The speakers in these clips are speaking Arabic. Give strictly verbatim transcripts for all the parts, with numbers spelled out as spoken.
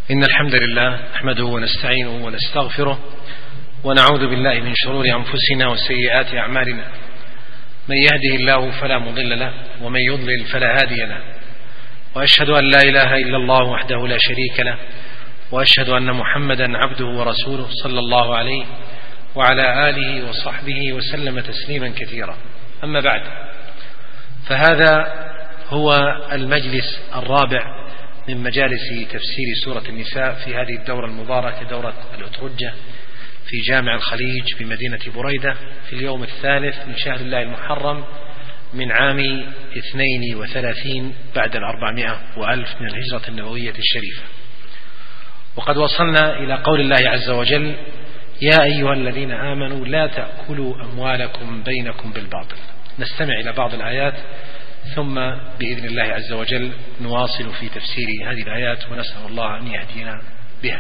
إن الحمد لله نحمده ونستعينه ونستغفره ونعوذ بالله من شرور أنفسنا وسيئات أعمالنا. من يهده الله فلا مضل له ومن يضلل فلا هادي له، وأشهد أن لا إله إلا الله وحده لا شريك له، وأشهد أن محمدا عبده ورسوله صلى الله عليه وعلى آله وصحبه وسلم تسليما كثيرا. أما بعد، فهذا هو المجلس الرابع من مجالس تفسير سورة النساء في هذه الدورة المباركة، دورة الأترجة في جامع الخليج بمدينة بريدة، في اليوم الثالث من شهر الله المحرم من عام اثنين وثلاثين بعد الأربعمائة وألف من الهجرة النبوية الشريفة. وقد وصلنا إلى قول الله عز وجل: يا أيها الذين آمنوا لا تأكلوا أموالكم بينكم بالباطل. نستمع إلى بعض الآيات ثم بإذن الله عز وجل نواصل في تفسير هذه الآيات، ونسأل الله أن يهدينا بها.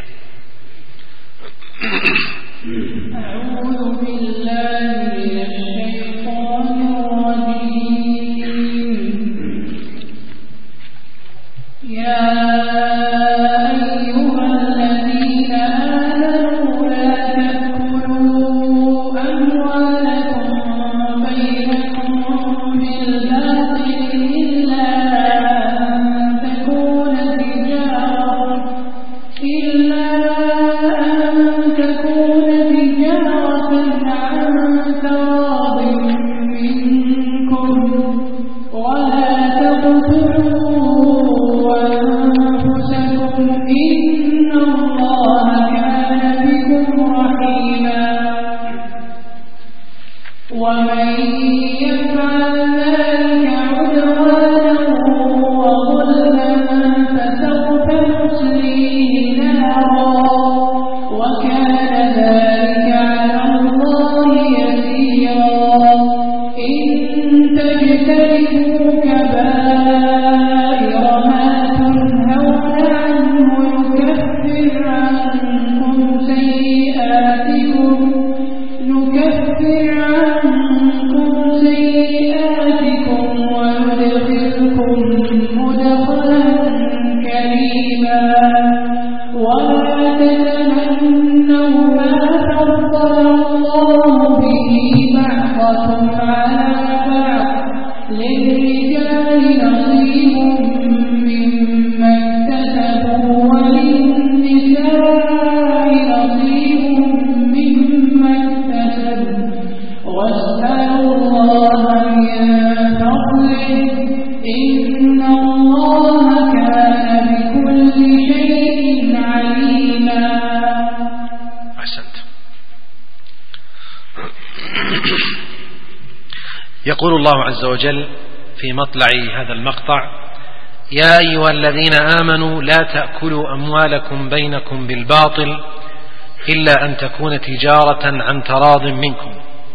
أعوذ بالله من الشيطان الرجيم. يا يقول الله عز وجل في مطلع هذا المقطع: يا أيها الذين آمنوا لا تأكلوا أموالكم بينكم بالباطل إلا أن تكون تجارة عن تراض منكم.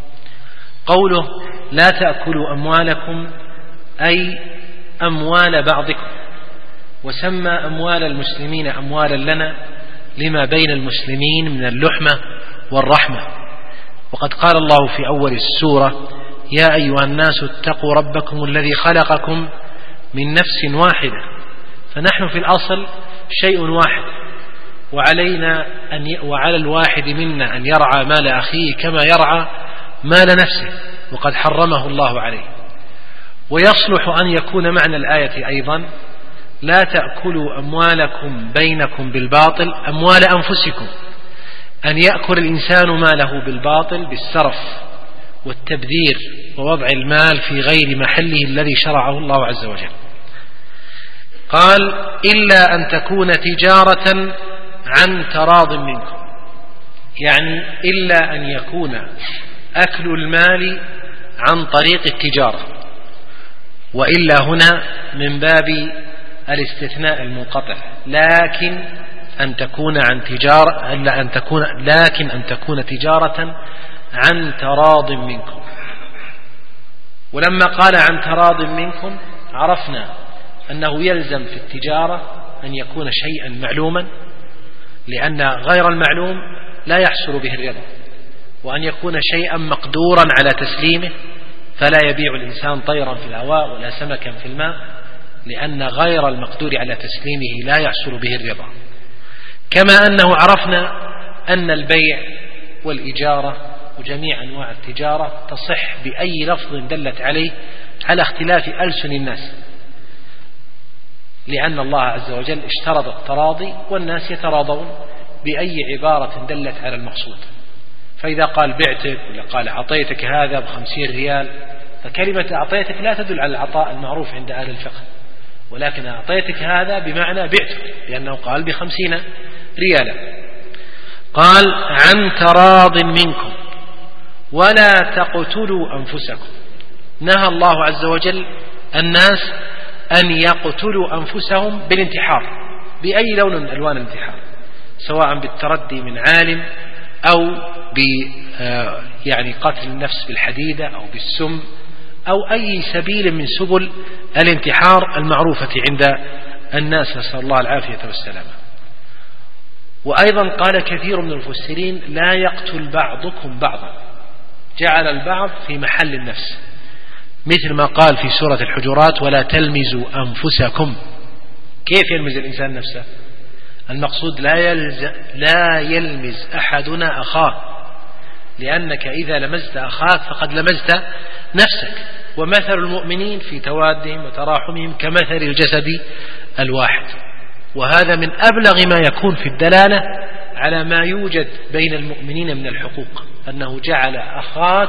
قوله لا تأكلوا أموالكم أي أموال بعضكم، وسمى أموال المسلمين أموالا لنا لما بين المسلمين من اللحمة والرحمة. وقد قال الله في أول السورة: يا أيها الناس اتقوا ربكم الذي خلقكم من نفس واحدة. فنحن في الأصل شيء واحد، وعلينا أن ي... وعلى الواحد منا أن يرعى مال أخيه كما يرعى مال نفسه، وقد حرمه الله عليه. ويصلح أن يكون معنى الآية أيضا: لا تأكلوا أموالكم بينكم بالباطل، أموال أنفسكم، أن يأكل الإنسان ماله بالباطل بالسرف والتبذير ووضع المال في غير محله الذي شرعه الله عز وجل. قال: إلا أن تكون تجارة عن تراض منكم، يعني إلا أن يكون أكل المال عن طريق التجارة، وإلا هنا من باب الاستثناء المنقطع، لكن أن تكون عن تجارة إلا أن تكون لكن أن تكون تجارة عن تراض منكم. ولما قال عن تراض منكم عرفنا أنه يلزم في التجارة أن يكون شيئا معلوما، لأن غير المعلوم لا يحصل به الرضا، وأن يكون شيئا مقدورا على تسليمه، فلا يبيع الإنسان طيرا في الهواء ولا سمكا في الماء، لأن غير المقدور على تسليمه لا يحصل به الرضا. كما أنه عرفنا أن البيع والإجارة وجميع أنواع التجارة تصح بأي لفظ دلت عليه على اختلاف ألسن الناس، لأن الله عز وجل اشترط التراضي والناس يتراضون بأي عبارة دلت على المقصود. فإذا قال بعتك ولا قال أعطيتك هذا بخمسين ريال، فكلمة أعطيتك لا تدل على العطاء المعروف عند أهل الفقه، ولكن أعطيتك هذا بمعنى بعتك، لأنه قال بخمسين ريالا. قال عن تراض منكم ولا تقتلوا أنفسكم. نهى الله عز وجل الناس أن يقتلوا أنفسهم بالانتحار بأي لون من ألوان الانتحار، سواء بالتردي من عالم أو ب يعني قتل النفس بالحديدة أو بالسم أو أي سبيل من سبل الانتحار المعروفة عند الناس، نسأل الله العافية والسلامة. وأيضا قال كثير من المفسرين لا يقتل بعضكم بعضا، جعل البعض في محل النفس، مثل ما قال في سورة الحجرات ولا تلمزوا أنفسكم. كيف يلمز الإنسان نفسه؟ المقصود لا يلز لا يلمز أحدنا أخاه، لأنك إذا لمزت أخاك فقد لمزت نفسك. ومثل المؤمنين في توادهم وتراحمهم كمثل الجسد الواحد. وهذا من أبلغ ما يكون في الدلالة على ما يوجد بين المؤمنين من الحقوق، أنه جعل أخاك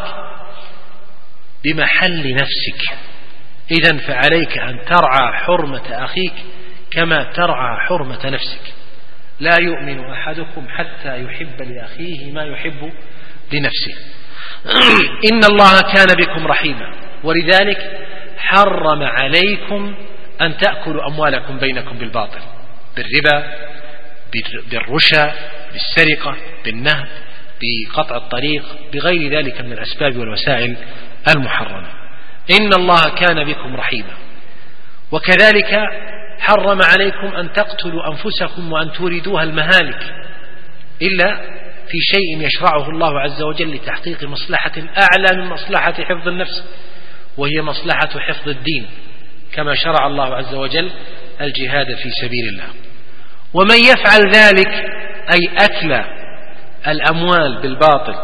بمحل نفسك. إذن فعليك أن ترعى حرمة أخيك كما ترعى حرمة نفسك. لا يؤمن أحدكم حتى يحب لأخيه ما يحب لنفسه. إن الله كان بكم رحيما، ولذلك حرم عليكم أن تأكلوا أموالكم بينكم بالباطل، بالربا، بالرشا، بالسرقة، بالنهب، بقطع الطريق، بغير ذلك من الأسباب والوسائل المحرمة. إن الله كان بكم رحيما. وكذلك حرم عليكم أن تقتلوا أنفسكم وأن توردوها المهالك إلا في شيء يشرعه الله عز وجل لتحقيق مصلحة أعلى من مصلحة حفظ النفس، وهي مصلحة حفظ الدين، كما شرع الله عز وجل الجهاد في سبيل الله. ومن يفعل ذلك أي أكل الأموال بالباطل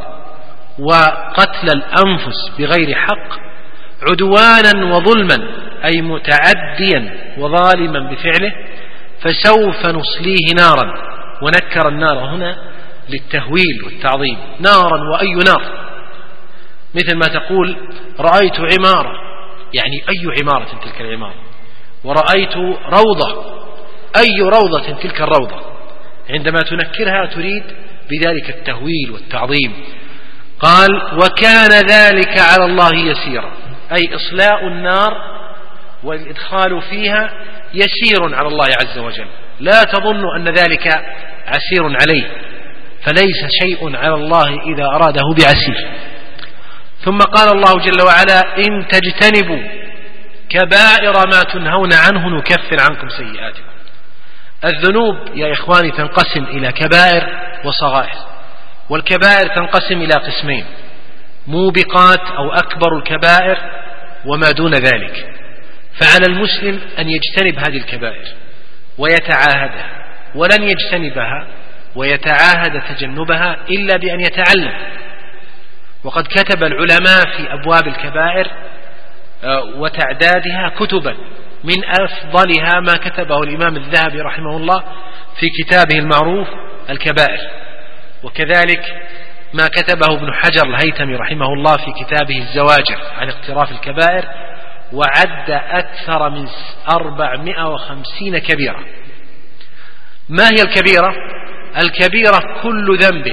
وقتل الأنفس بغير حق عدوانا وظلما أي متعديا وظالما بفعله، فسوف نصليه نارا. ونكر النار هنا للتهويل والتعظيم، نارا وأي نار، مثل ما تقول رأيت عمارة، يعني أي عمارة تلك العمارة، ورأيت روضة، أي روضة تلك الروضة. عندما تنكرها تريد بذلك التهويل والتعظيم. قال وكان ذلك على الله يسيرا، أي إصلاء النار والإدخال فيها يسير على الله عز وجل، لا تظن أن ذلك عسير عليه، فليس شيء على الله إذا أراده بعسير. ثم قال الله جل وعلا إن تجتنبوا كبائر ما تنهون عنه نكفر عنكم سيئاتكم. الذنوب يا إخواني تنقسم إلى كبائر وصغائر، والكبائر تنقسم إلى قسمين: موبقات أو أكبر الكبائر وما دون ذلك. فعلى المسلم أن يجتنب هذه الكبائر ويتعاهدها، ولن يجتنبها ويتعاهد تجنبها إلا بأن يتعلم. وقد كتب العلماء في أبواب الكبائر وتعدادها كتبا، من أفضلها ما كتبه الإمام الذهبي رحمه الله في كتابه المعروف الكبائر، وكذلك ما كتبه ابن حجر الهيثمي رحمه الله في كتابه الزواجر عن اقتراف الكبائر، وعد أكثر من أربعمائة وخمسين كبيرة. ما هي الكبيرة؟ الكبيرة كل ذنب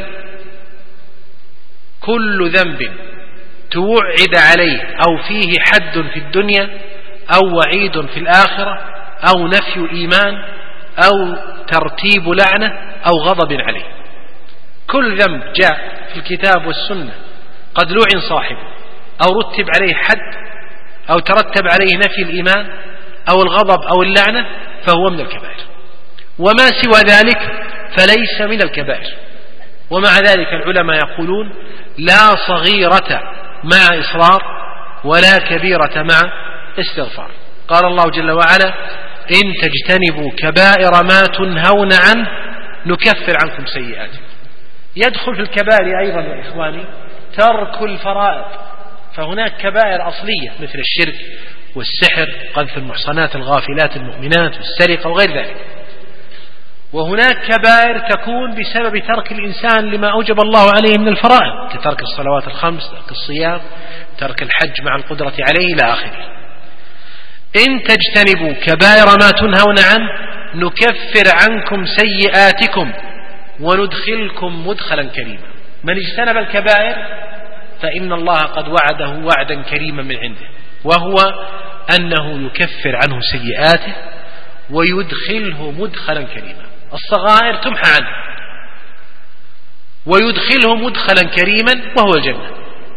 كل ذنب توعد عليه أو فيه حد في الدنيا أو وعيد في الآخرة أو نفي إيمان أو ترتيب لعنة أو غضب عليه. كل ذنب جاء في الكتاب والسنة قد لعن صاحبه أو رتب عليه حد أو ترتب عليه نفي الإيمان أو الغضب أو اللعنة فهو من الكبائر، وما سوى ذلك فليس من الكبائر. ومع ذلك العلماء يقولون لا صغيرة مع إصرار ولا كبيرة مع استغفار. قال الله جل وعلا إن تجتنبوا كبائر ما تنهون عنه نكفر عنكم سيئاتكم. يدخل في الكبائر أيضا يا إخواني ترك الفرائض، فهناك كبائر أصلية مثل الشرك والسحر، قذف المحصنات الغافلات المؤمنات والسرقة وغير ذلك. وهناك كبائر تكون بسبب ترك الإنسان لما أوجب الله عليه من الفرائض، كترك الصلوات الخمس، ترك الصيام، ترك الحج مع القدرة عليه إلى آخره. إن تجتنبوا كبائر ما تنهون عنه نكفر عنكم سيئاتكم وندخلكم مدخلا كريما. من اجتنب الكبائر فإن الله قد وعده وعدا كريما من عنده، وهو أنه يكفر عنه سيئاته ويدخله مدخلا كريما. الصغائر تمحى عنه ويدخله مدخلا كريما وهو الجنة.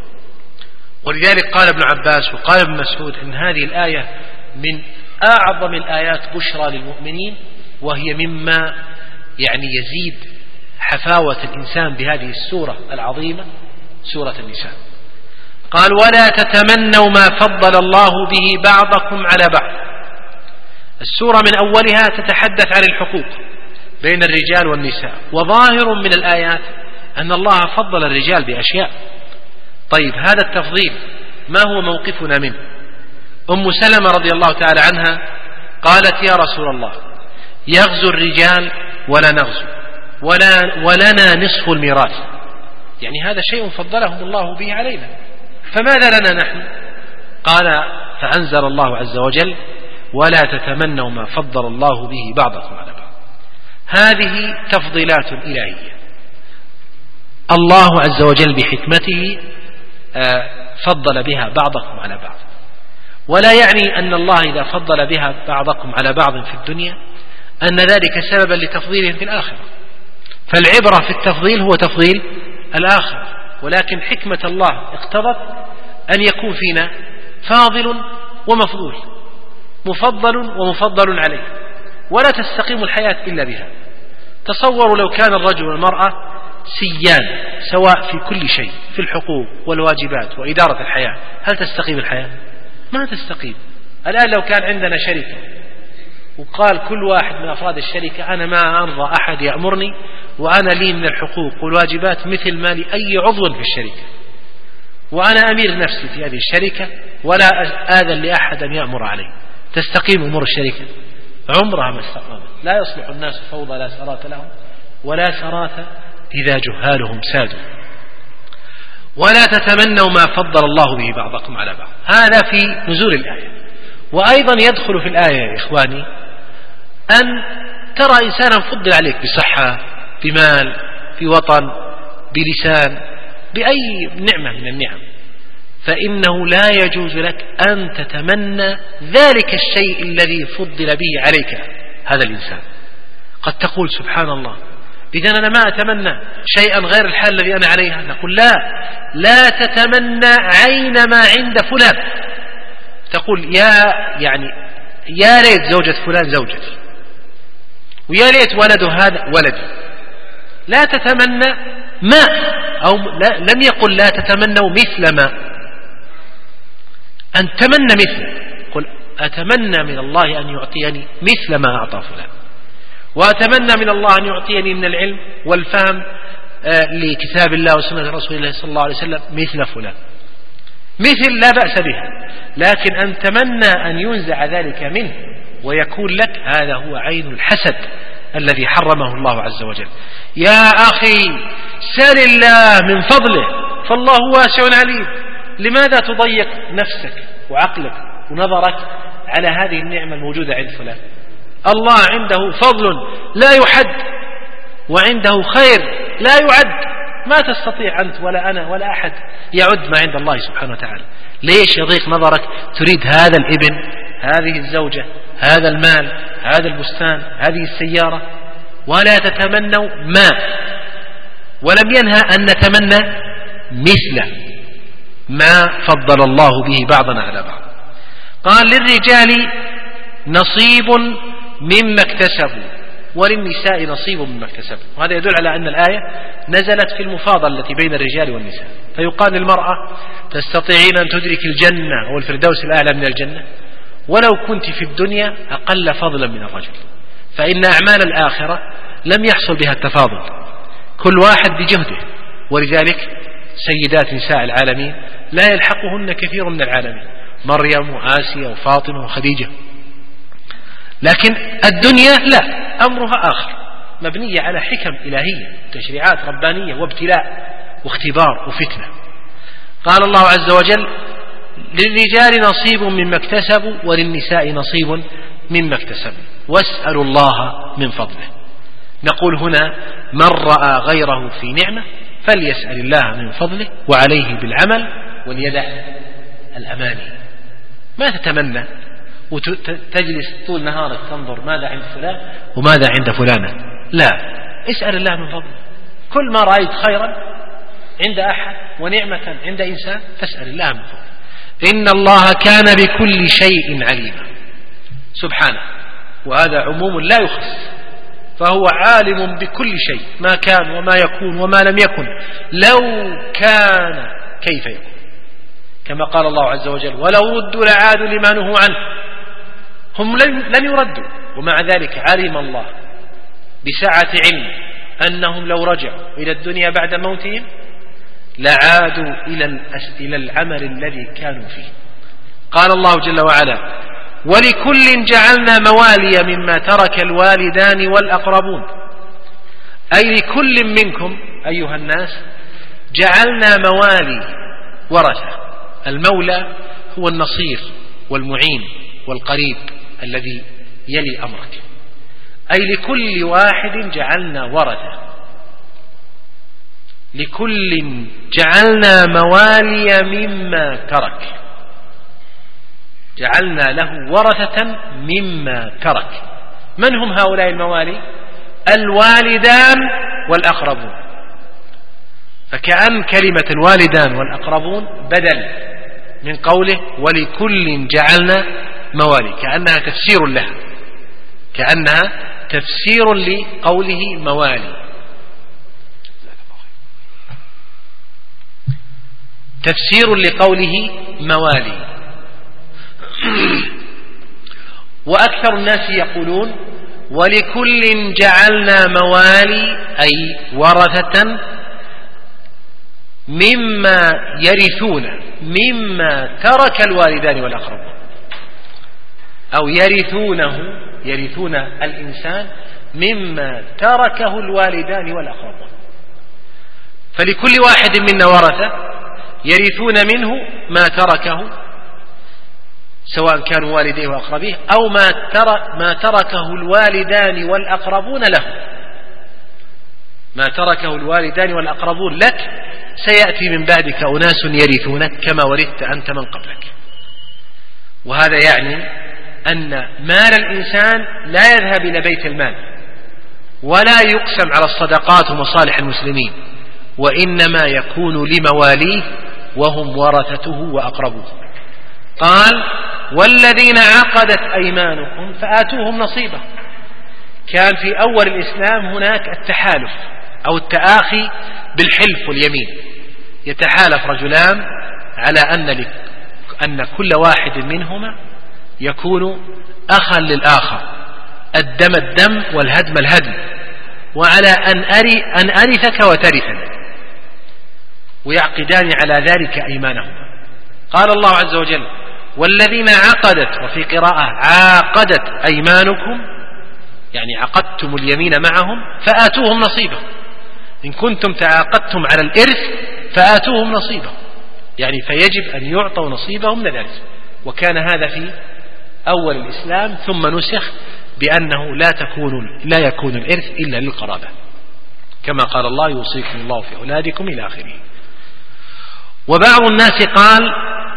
ولذلك قال ابن عباس وقال ابن مسعود إن هذه الآية من أعظم الآيات بشرى للمؤمنين، وهي مما يعني يزيد حفاوة الإنسان بهذه السورة العظيمة سورة النساء. قال ولا تتمنوا ما فضل الله به بعضكم على بعض. السورة من أولها تتحدث عن الحقوق بين الرجال والنساء، وظاهر من الآيات أن الله فضل الرجال بأشياء. طيب هذا التفضيل ما هو موقفنا منه؟ أم سلمة رضي الله تعالى عنها قالت يا رسول الله يغزو الرجال ولا نغزو ولا ولنا نصف الميراث، يعني هذا شيء فضلهم الله به علينا، فماذا لنا نحن؟ قال فأنزل الله عز وجل ولا تتمنوا ما فضل الله به بعضكم على بعض. هذه تفضيلات إلهية، الله عز وجل بحكمته فضل بها بعضكم على بعض، ولا يعني أن الله إذا فضل بها بعضكم على بعض في الدنيا أن ذلك سببا لتفضيلهم في الآخرة، فالعبرة في التفضيل هو تفضيل الآخرة، ولكن حكمة الله اقتضت أن يكون فينا فاضل ومفضول، مفضل ومفضل عليه، ولا تستقيم الحياة إلا بها. تصوروا لو كان الرجل والمرأة سيان سواء في كل شيء، في الحقوق والواجبات وإدارة الحياة، هل تستقيم الحياة؟ ما تستقيم. الآن لو كان عندنا شركة وقال كل واحد من أفراد الشركة أنا ما أرضى أحد يأمرني وأنا لي من الحقوق والواجبات مثل ما لأي عضو في الشركة، وأنا أمير نفسي في هذه الشركة ولا آذن لأحد أن يأمر علي، تستقيم أمور الشركة؟ عمرها ما استقامت. لا يصلح الناس فوضى لا سرات لهم ولا سرات إذا جهالهم سادوا. ولا تتمنوا ما فضل الله به بعضكم على بعض، هذا في نزول الآية. وأيضا يدخل في الآية يا إخواني أن ترى إنسانا فضل عليك بصحة، بمال، بوطن، بلسان، بأي نعمة من النعم، فإنه لا يجوز لك أن تتمنى ذلك الشيء الذي فضل به عليك هذا الإنسان. قد تقول سبحان الله إذا أنا ما أتمنى شيئا غير الحال الذي أنا عليها، نقول لا لا تتمنى عين ما عند فلان. تقول يا يعني يا ليت زوجة فلان زوجتي، ويا ليت ولده هذا ولدي. لا تتمنى ما، أو لا لم يقل لا تتمنوا مثل ما، أن تمنى مثل. قل أتمنى من الله أن يعطيني مثل ما أعطى فلان، وأتمنى من الله أن يعطيني من العلم والفهم لكتاب الله وسنة رسول الله صلى الله عليه وسلم مثل فلان. مثل لا بأس بها، لكن أن تمنى أن ينزع ذلك منه ويكون لك، هذا هو عين الحسد الذي حرمه الله عز وجل. يا أخي سل الله من فضله فالله واسع عليم، لماذا تضيق نفسك وعقلك ونظرك على هذه النعمة الموجودة عند فلان؟ الله عنده فضل لا يحد، وعنده خير لا يعد، ما تستطيع أنت ولا أنا ولا أحد يعد ما عند الله سبحانه وتعالى. ليش يضيق نظرك؟ تريد هذا الابن، هذه الزوجة، هذا المال، هذا البستان، هذه السيارة، ولا تتمنوا ما. ولم ينهى أن نتمنى مثل ما فضل الله به بعضنا على بعض. قال للرجال نصيب مما اكتسبوا وللنساء نصيب مما اكتسبوا. وهذا يدل على أن الآية نزلت في المفاضلة التي بين الرجال والنساء، فيقال للمرأة تستطيعين أن تدرك الجنة أو الفردوس الأعلى من الجنة ولو كنت في الدنيا أقل فضلا من الرجل، فإن أعمال الآخرة لم يحصل بها التفاضل، كل واحد بجهده، ولذلك سيدات نساء العالمين لا يلحقهن كثير من العالمين، مريم وآسيا وفاطمة وخديجة. لكن الدنيا لا، أمرها آخر، مبنية على حكم إلهية، تشريعات ربانية وابتلاء واختبار وفتنة. قال الله عز وجل: للرجال نصيب مما اكتسبوا وللنساء نصيب مما اكتسبوا واسألوا الله من فضله. نقول هنا: من رأى غيره في نعمة فليسأل الله من فضله وعليه بالعمل وليدع الأماني. ما تتمنى وتجلس طول نهارك تنظر ماذا عند فلان وماذا عند فلانة، لا، اسأل الله من فضله. كل ما رأيت خيرا عند أحد ونعمة عند إنسان فاسأل الله من فضله. إن الله كان بكل شيء عليما سبحانه، وهذا عموم لا يخص، فهو عالم بكل شيء، ما كان وما يكون وما لم يكن، لو كان كيف يكون، كما قال الله عز وجل: ولو ردوا لعادوا لما نهوا عنه. هم لن يردوا، ومع ذلك علم الله بسعة علم أنهم لو رجعوا إلى الدنيا بعد موتهم لعادوا إلى العمل الذي كانوا فيه. قال الله جل وعلا: ولكل جعلنا موالي مما ترك الوالدان والأقربون، أي لكل منكم أيها الناس جعلنا موالي ورثة. المولى هو النصير والمعين والقريب الذي يلي أمرك، أي لكل واحد جعلنا ورثة، لكل جعلنا موالي مما ترك، جعلنا له ورثة مما ترك. من هم هؤلاء الموالي؟ الوالدان والأقربون، فكأن كلمة الوالدان والأقربون بدل من قوله ولكل جعلنا موالي، كأنها تفسير لها، كأنها تفسير لقوله موالي، تفسير لقوله موالي. وأكثر الناس يقولون ولكل جعلنا موالي، أي ورثة مما يرثون مما ترك الوالدان والأقربون، أو يرثونه، يرثون الإنسان مما تركه الوالدان والأقربون. فلكل واحد منا ورثة يرثون منه ما تركه، سواء كانوا والديه وأقربيه أو ما ترك ما تركه الوالدان والأقربون له. ما تركه الوالدان والأقربون لك سيأتي من بعدك أناس يرثونك كما ورثت أنت من قبلك. وهذا يعني أن مال الإنسان لا يذهب إلى بيت المال ولا يقسم على الصدقات ومصالح المسلمين، وإنما يكون لمواليه وهم ورثته وأقربوه. قال: والذين عقدت أيمانكم فآتوهم نصيبا. كان في أول الإسلام هناك التحالف أو التآخي بالحلف واليمين، يتحالف رجلان على أن أن كل واحد منهما يكون أخا للآخر، الدم الدم والهدم الهدم، وعلى أن أري أن أرثك وترثني، ويعقدان على ذلك أيمانهما. قال الله عز وجل: والذين عقدت، وفي قراءة عاقدت أيمانكم، يعني عقدتم اليمين معهم، فآتوهم نصيبا. إن كنتم تعاقدتم على الإرث فآتوهم نصيبا، يعني فيجب أن يعطوا نصيبهم من الإرث. وكان هذا في أول الإسلام، ثم نسخ بأنه لا تكون لا يكون الإرث إلا للقرابة، كما قال الله: يوصيكم الله في أولادكم إلى آخره. وبعض الناس قال: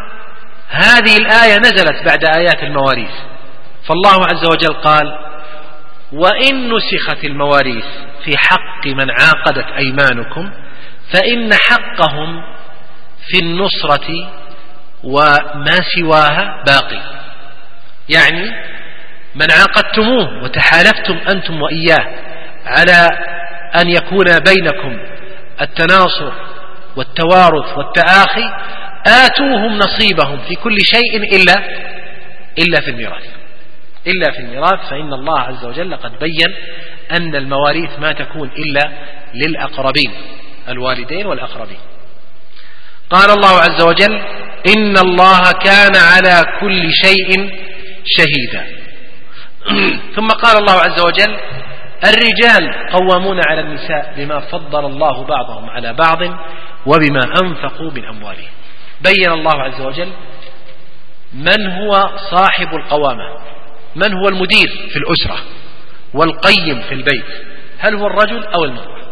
هذه الآية نزلت بعد آيات المواريث، فالله عز وجل قال: وإن نسخت المواريث في حق من عاقدت أيمانكم فإن حقهم في النصرة وما سواها باقي. يعني من عاقدتموه وتحالفتم أنتم وإياه على أن يكون بينكم التناصر والتوارث والتآخي، آتوهم نصيبهم في كل شيء إلا إلا في الميراث. إلا في الميراث، فإن الله عز وجل قد بين أن المواريث ما تكون إلا للأقربين، الوالدين والأقربين. قال الله عز وجل: إن الله كان على كل شيء شهيدا. ثم قال الله عز وجل: الرجال قوامون على النساء بما فضل الله بعضهم على بعض وبما أنفقوا من أموالهم. بين الله عز وجل من هو صاحب القوامة، من هو المدير في الأسرة والقيم في البيت، هل هو الرجل أو المرأة؟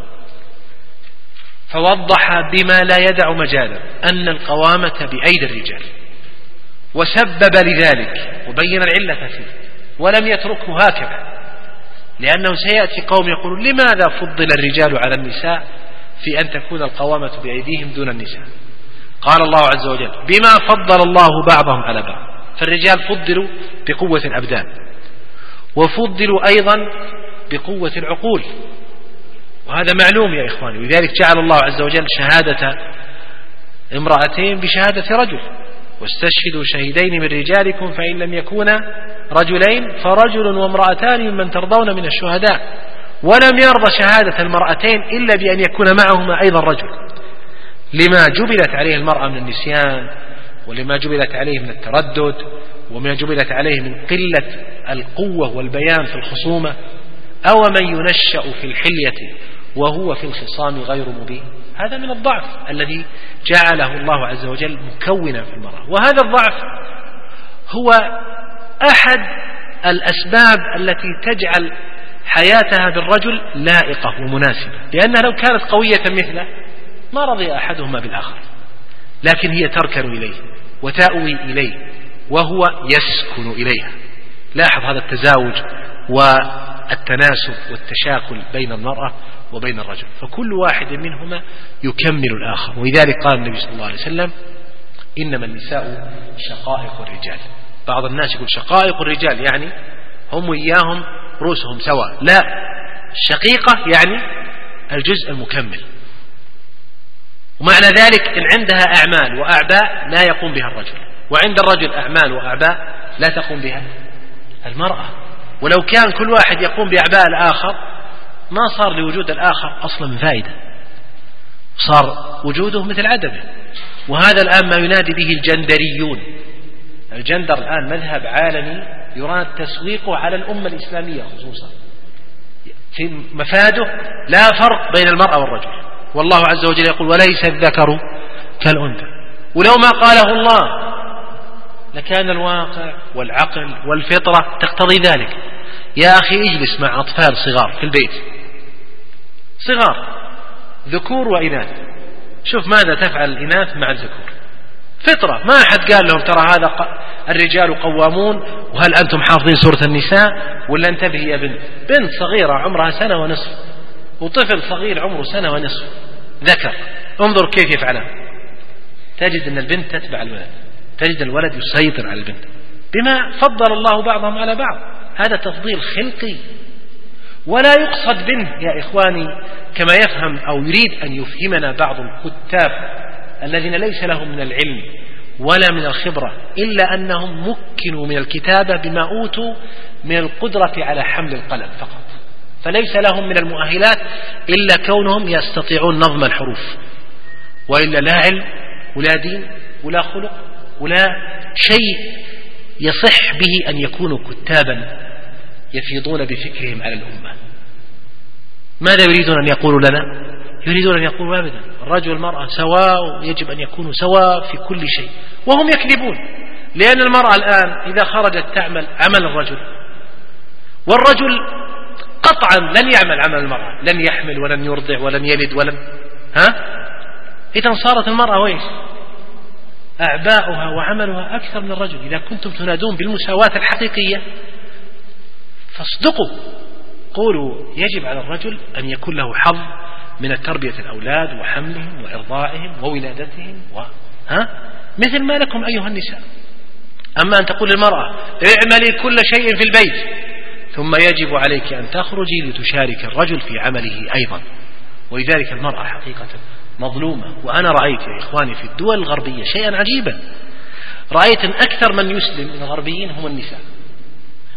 فوضح بما لا يدع مجالا أن القوامة بأيدي الرجال، وسبب لذلك وبين العلة فيه، ولم يتركه هكذا، لأنه سيأتي قوم يقولون: لماذا فضل الرجال على النساء في أن تكون القوامة بأيديهم دون النساء؟ قال الله عز وجل: بما فضل الله بعضهم على بعض. فالرجال فضلوا بقوة الأبدان، وفضلوا أيضا بقوة العقول، وهذا معلوم يا إخواني. ولذلك جعل الله عز وجل شهادة امرأتين بشهادة رجل: واستشهدوا شهيدين من رجالكم فإن لم يكونا رجلين فرجل وامرأتان ممن ترضون من الشهداء. ولم يرضى شهادة المرأتين إلا بأن يكون معهما أيضا رجل، لما جبلت عليه المرأة من النسيان، ولما جبلت عليه من التردد، وما جبلت عليه من قلة القوة والبيان في الخصومة. أو من ينشأ في الحلية وهو في الخصام غير مبين. هذا من الضعف الذي جعله الله عز وجل مكونا في المرأة، وهذا الضعف هو أحد الأسباب التي تجعل حياتها بالرجل لائقة ومناسبة، لأنها لو كانت قوية مثله ما رضي أحدهما بالآخر، لكن هي تركن إليه وتأوي إليه وهو يسكن إليها. لاحظ هذا التزاوج والتناسب والتشاكل بين المرأة وبين الرجل، فكل واحد منهما يكمل الآخر. ولذلك قال النبي صلى الله عليه وسلم: إنما النساء شقائق الرجال. بعض الناس يقول شقائق الرجال يعني هم وإياهم رؤوسهم سواء. لا، الشقيقة يعني الجزء المكمل. ومعنى ذلك إن عندها أعمال وأعباء لا يقوم بها الرجل، وعند الرجل أعمال وأعباء لا تقوم بها المرأة. ولو كان كل واحد يقوم بأعباء الآخر ما صار لوجود الآخر أصلا من فائدة، صار وجوده مثل عدمه. وهذا الآن ما ينادي به الجندريون. الجندر الآن مذهب عالمي يراد تسويقه على الأمة الإسلامية خصوصا، في مفاده لا فرق بين المرأة والرجل. والله عز وجل يقول: وليس الذكر كالأنثى. ولو ما قاله الله لكان الواقع والعقل والفطرة تقتضي ذلك. يا أخي اجلس مع أطفال صغار في البيت، صغار ذكور وإناث، شوف ماذا تفعل الإناث مع الذكور. فطرة، ما أحد قال لهم ترى هذا الرجال قوامون وهل أنتم حافظين سورة النساء ولا انتبه يا بنت. بنت صغيرة عمرها سنة ونصف وطفل صغير عمره سنة ونصف ذكر، انظر كيف يفعلها. تجد أن البنت تتبع الولد، تجد الولد يسيطر على البنت بما فضل الله بعضهم على بعض. هذا تفضيل خلقي، ولا يقصد منه يا إخواني كما يفهم أو يريد أن يفهمنا بعض الكتاب الذين ليس لهم من العلم ولا من الخبرة إلا أنهم مكنوا من الكتابة بما أوتوا من القدرة على حمل القلم فقط، فليس لهم من المؤهلات إلا كونهم يستطيعون نظم الحروف، وإلا لا علم ولا دين ولا خلق ولا شيء يصح به أن يكونوا كتابا يفيضون بفكرهم على الأمة. ماذا يريدون أن يقولوا لنا؟ يريدون أن يقولوا أبدا الرجل والمرأة سواء، يجب أن يكونوا سواء في كل شيء، وهم يكذبون. لأن المرأة الآن إذا خرجت تعمل عمل الرجل، والرجل قطعا لن يعمل عمل المرأة، لن يحمل ولن يرضع ولن يلد ولن ها إذا صارت المرأة ويش أعباؤها وعملها أكثر من الرجل. إذا كنتم تنادون بالمساواة الحقيقية فاصدقوا، قولوا يجب على الرجل أن يكون له حظ من التربية الأولاد وحملهم وإرضاعهم وولادتهم و... ها؟ مثل ما لكم أيها النساء. أما أن تقول للمرأة اعملي كل شيء في البيت ثم يجب عليك أن تخرجي لتشارك الرجل في عمله أيضا. ولذلك المرأة حقيقة مظلومة. وأنا رأيت يا إخواني في الدول الغربية شيئا عجيبا، رأيت أن أكثر من يسلم من الغربيين هم النساء.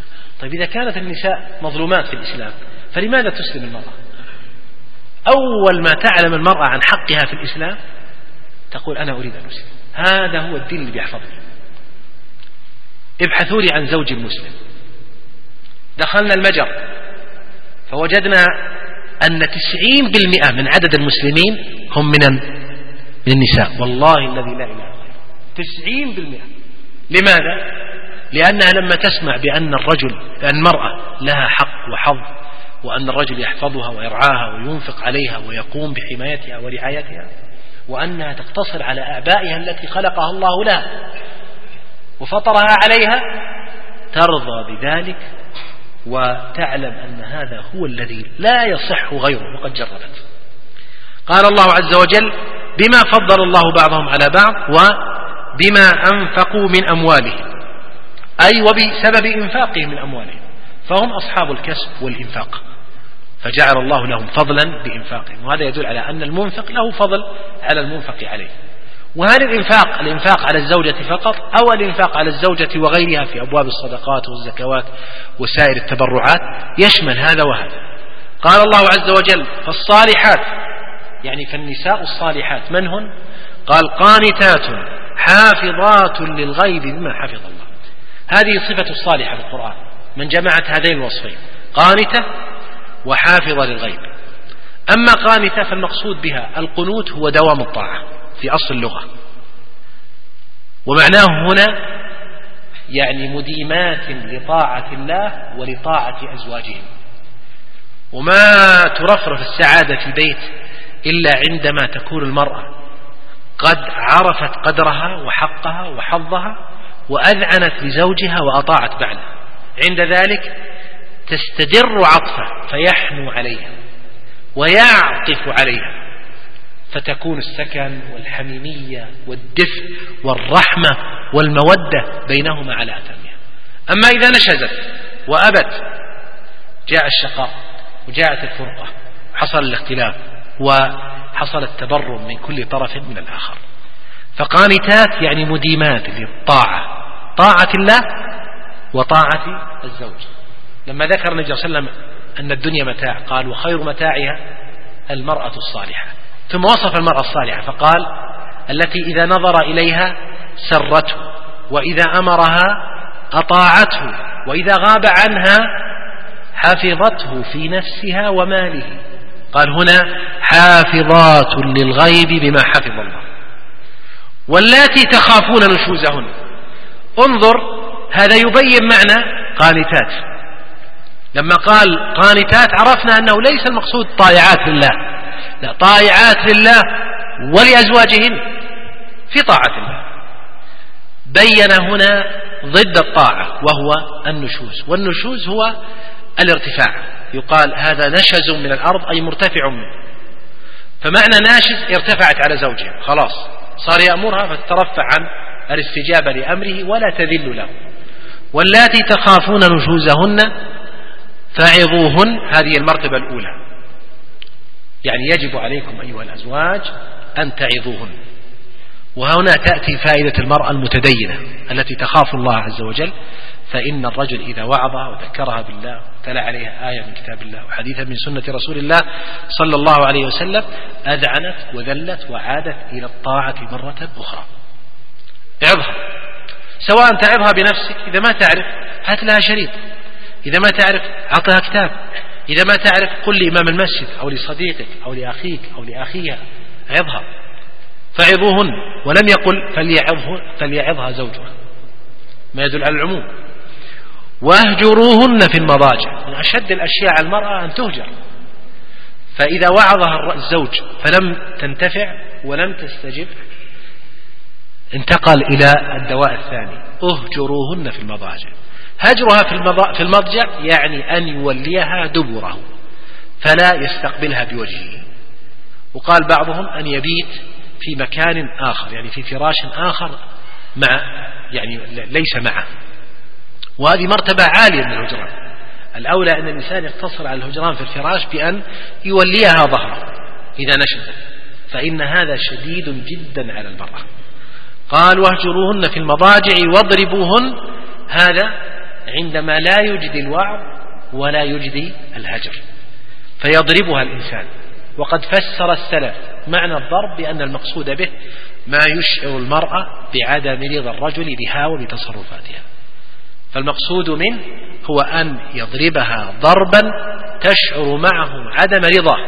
طيب إذا كانت النساء مظلومات في الإسلام فلماذا تسلم المرأة؟ أول ما تعلم المرأة عن حقها في الإسلام تقول أنا أريد أن أسلم. هذا هو الدين اللي بيحفظني. ابحثوا لي عن زوج مسلم. دخلنا المجر فوجدنا أن تسعين بالمئة من عدد المسلمين هم من من النساء. والله الذي لا إله إلا هو تسعين بالمئة. لماذا؟ لأنها لما تسمع بأن الرجل بأن المرأة لها حق وحظ وأن الرجل يحفظها ويرعاها وينفق عليها ويقوم بحمايتها ورعايتها وأنها تقتصر على أعبائها التي خلقها الله لها وفطرها عليها ترضى بذلك وتعلم أن هذا هو الذي لا يصح غيره وقد جربت. قال الله عز وجل بما فضل الله بعضهم على بعض وبما أنفقوا من أموالهم، أي وبسبب إنفاقهم من أموالهم، فهم أصحاب الكسب والإنفاق فجعل الله لهم فضلا بإنفاقهم. وهذا يدل على أن المنفق له فضل على المنفق عليه. وهل الإنفاق الإنفاق على الزوجة فقط أو الإنفاق على الزوجة وغيرها في أبواب الصدقات والزكوات وسائر التبرعات؟ يشمل هذا وهذا. قال الله عز وجل فالصالحات يعني فالنساء الصالحات من هن؟ قال قانتات حافظات للغيب بما حفظ الله. هذه صفة الصالحة في القرآن من جمعت هذين الوصفين قانتة وحافظة للغيب. أما قانتة فالمقصود بها القنوت هو دوام الطاعة في أصل اللغة، ومعناه هنا يعني مديمات لطاعة الله ولطاعة أزواجهم. وما ترفرف السعادة في البيت إلا عندما تكون المرأة قد عرفت قدرها وحقها وحظها وأذعنت لزوجها وأطاعت بعلها. عند ذلك تستدر عطفه فيحنو عليها ويعطف عليها فتكون السكن والحميمية والدفء والرحمة والمودة بينهما على أتمها. أما إذا نشزت وأبت جاء الشقاء وجاءت الفرقة وحصل الاختلاف وحصل التبرم من كل طرف من الآخر. فقانتات يعني مديمات للطاعة، طاعة الله وطاعة الزوج. لما ذكر النبي صلى الله عليه وسلم أن الدنيا متاع قال وخير متاعها المرأة الصالحة، ثم وصف المرأة الصالحة فقال التي إذا نظر إليها سرته وإذا أمرها أطاعته وإذا غاب عنها حفظته في نفسها وماله. قال هنا حافظات للغيب بما حفظ الله. واللاتي تخافون نشوزهن، انظر هذا يبين معنى قانتات. لما قال قانتات عرفنا أنه ليس المقصود طائعات لله، لا، طائعات لله ولأزواجهن في طاعة الله. بين هنا ضد الطاعة وهو النشوز، والنشوز هو الارتفاع. يقال هذا نشز من الأرض أي مرتفع منه. فمعنى ناشز ارتفعت على زوجها خلاص صار يأمرها فتترفع عن الاستجابة لأمره ولا تذل له. واللاتي تخافون نشوزهن فعظوهن، هذه المرتبة الأولى، يعني يجب عليكم أيها الأزواج أن تعظوهن. وهنا تأتي فائدة المرأة المتدينة التي تخاف الله عز وجل، فإن الرجل إذا وعظها وذكرها بالله تلا عليها آية من كتاب الله وحديثا من سنة رسول الله صلى الله عليه وسلم أذعنت وذلت وعادت إلى الطاعة مرة أخرى. اعظها، سواء تعظها بنفسك، إذا ما تعرف هات لها شريط، إذا ما تعرف عطها كتاب، إذا ما تعرف قل لإمام المسجد أو لصديقك أو لأخيك أو لأخيها عظها. فعظوهن، ولم يقل فليعظها زوجها، ما يدل على العموم. واهجروهن في المضاجع، من أشد الأشياء على المرأة أن تهجر. فإذا وعظها الزوج فلم تنتفع ولم تستجب انتقل إلى الدواء الثاني، اهجروهن في المضاجع. هجرها في المضجع يعني أن يوليها دبره فلا يستقبلها بوجهه. وقال بعضهم أن يبيت في مكان آخر، يعني في فراش آخر مع يعني ليس معه. وهذه مرتبة عالية من الهجران. الأولى أن الإنسان يقتصر على الهجران في الفراش بأن يوليها ظهره إذا نشزت، فإن هذا شديد جدا على المرأة. قال واهجروهن في المضاجع واضربوهن، هذا عندما لا يجدي الوعظ ولا يجدي الهجر، فيضربها الإنسان. وقد فسر السلف معنى الضرب بأن المقصود به ما يشعر المرأة بعدم رضا الرجل بها وبتصرفاتها، فالمقصود منه هو أن يضربها ضربا تشعر معه عدم رضا،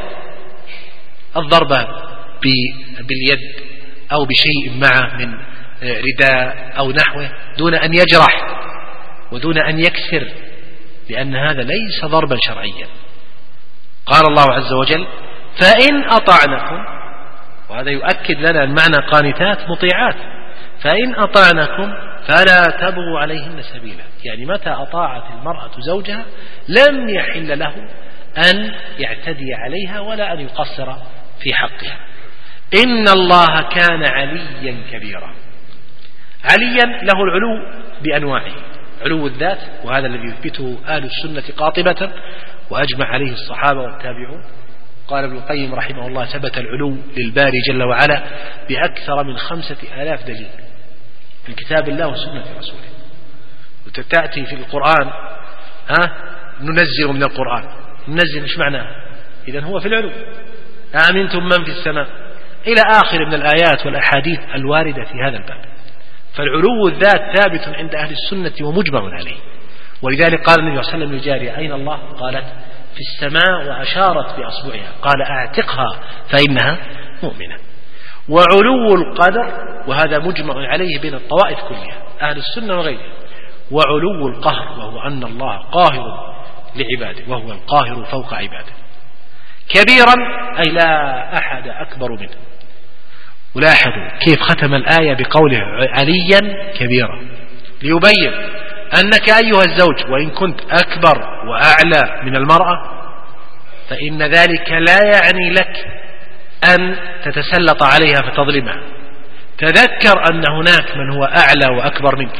الضربة باليد أو بشيء معه من رداء أو نحوه دون أن يجرح ودون أن يكسر، لأن هذا ليس ضربا شرعيا. قال الله عز وجل: فإن أطعنكم، وهذا يؤكد لنا المعنى قانتات مطيعات، فإن أطعنكم فلا تبغوا عليهن سبيلا، يعني متى أطاعت المرأة زوجها لم يحل له أن يعتدي عليها ولا أن يقصر في حقها. إن الله كان عليا كبيرا. عليا له العلو بأنواعه: علو الذات، وهذا الذي يثبته أهل السنة قاطبة وأجمع عليه الصحابة والتابعون. قال ابن القيم رحمه الله: ثبت العلو للباري جل وعلا بأكثر من خمسة آلاف دليل من كتاب الله وسنة رسوله. وتأتي في القرآن ها ننزل من القرآن، ننزل مش معناه؟ إذن هو في العلو. أأمنتم من في السماء إلى آخر من الآيات والأحاديث الواردة في هذا الباب. فالعلو الذات ثابت عند أهل السنة ومجمع عليه. ولذلك قال النبي صلى الله عليه وسلم للجارية: أين الله؟ قالت: في السماء، وأشارت بأصبعها. قال: أعتقها فإنها مؤمنة. وعلو القدر، وهذا مجمع عليه بين الطوائف كلها أهل السنة وغيرها. وعلو القهر، وهو أن الله قاهر لعباده، وهو القاهر فوق عباده. كبيرا أي لا أحد أكبر منه. ولاحظوا كيف ختم الآية بقوله عليا كبيرا، ليبين أنك أيها الزوج وإن كنت أكبر وأعلى من المرأة فإن ذلك لا يعني لك أن تتسلط عليها فتظلمها. تذكر أن هناك من هو أعلى وأكبر منك.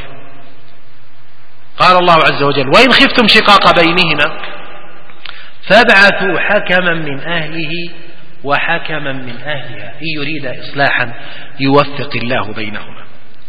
قال الله عز وجل: وإن خفتم شقاق بينهما فابعثوا حكما من أهله وحكما من أهلها إن يريد إصلاحا يوفق الله بينهما.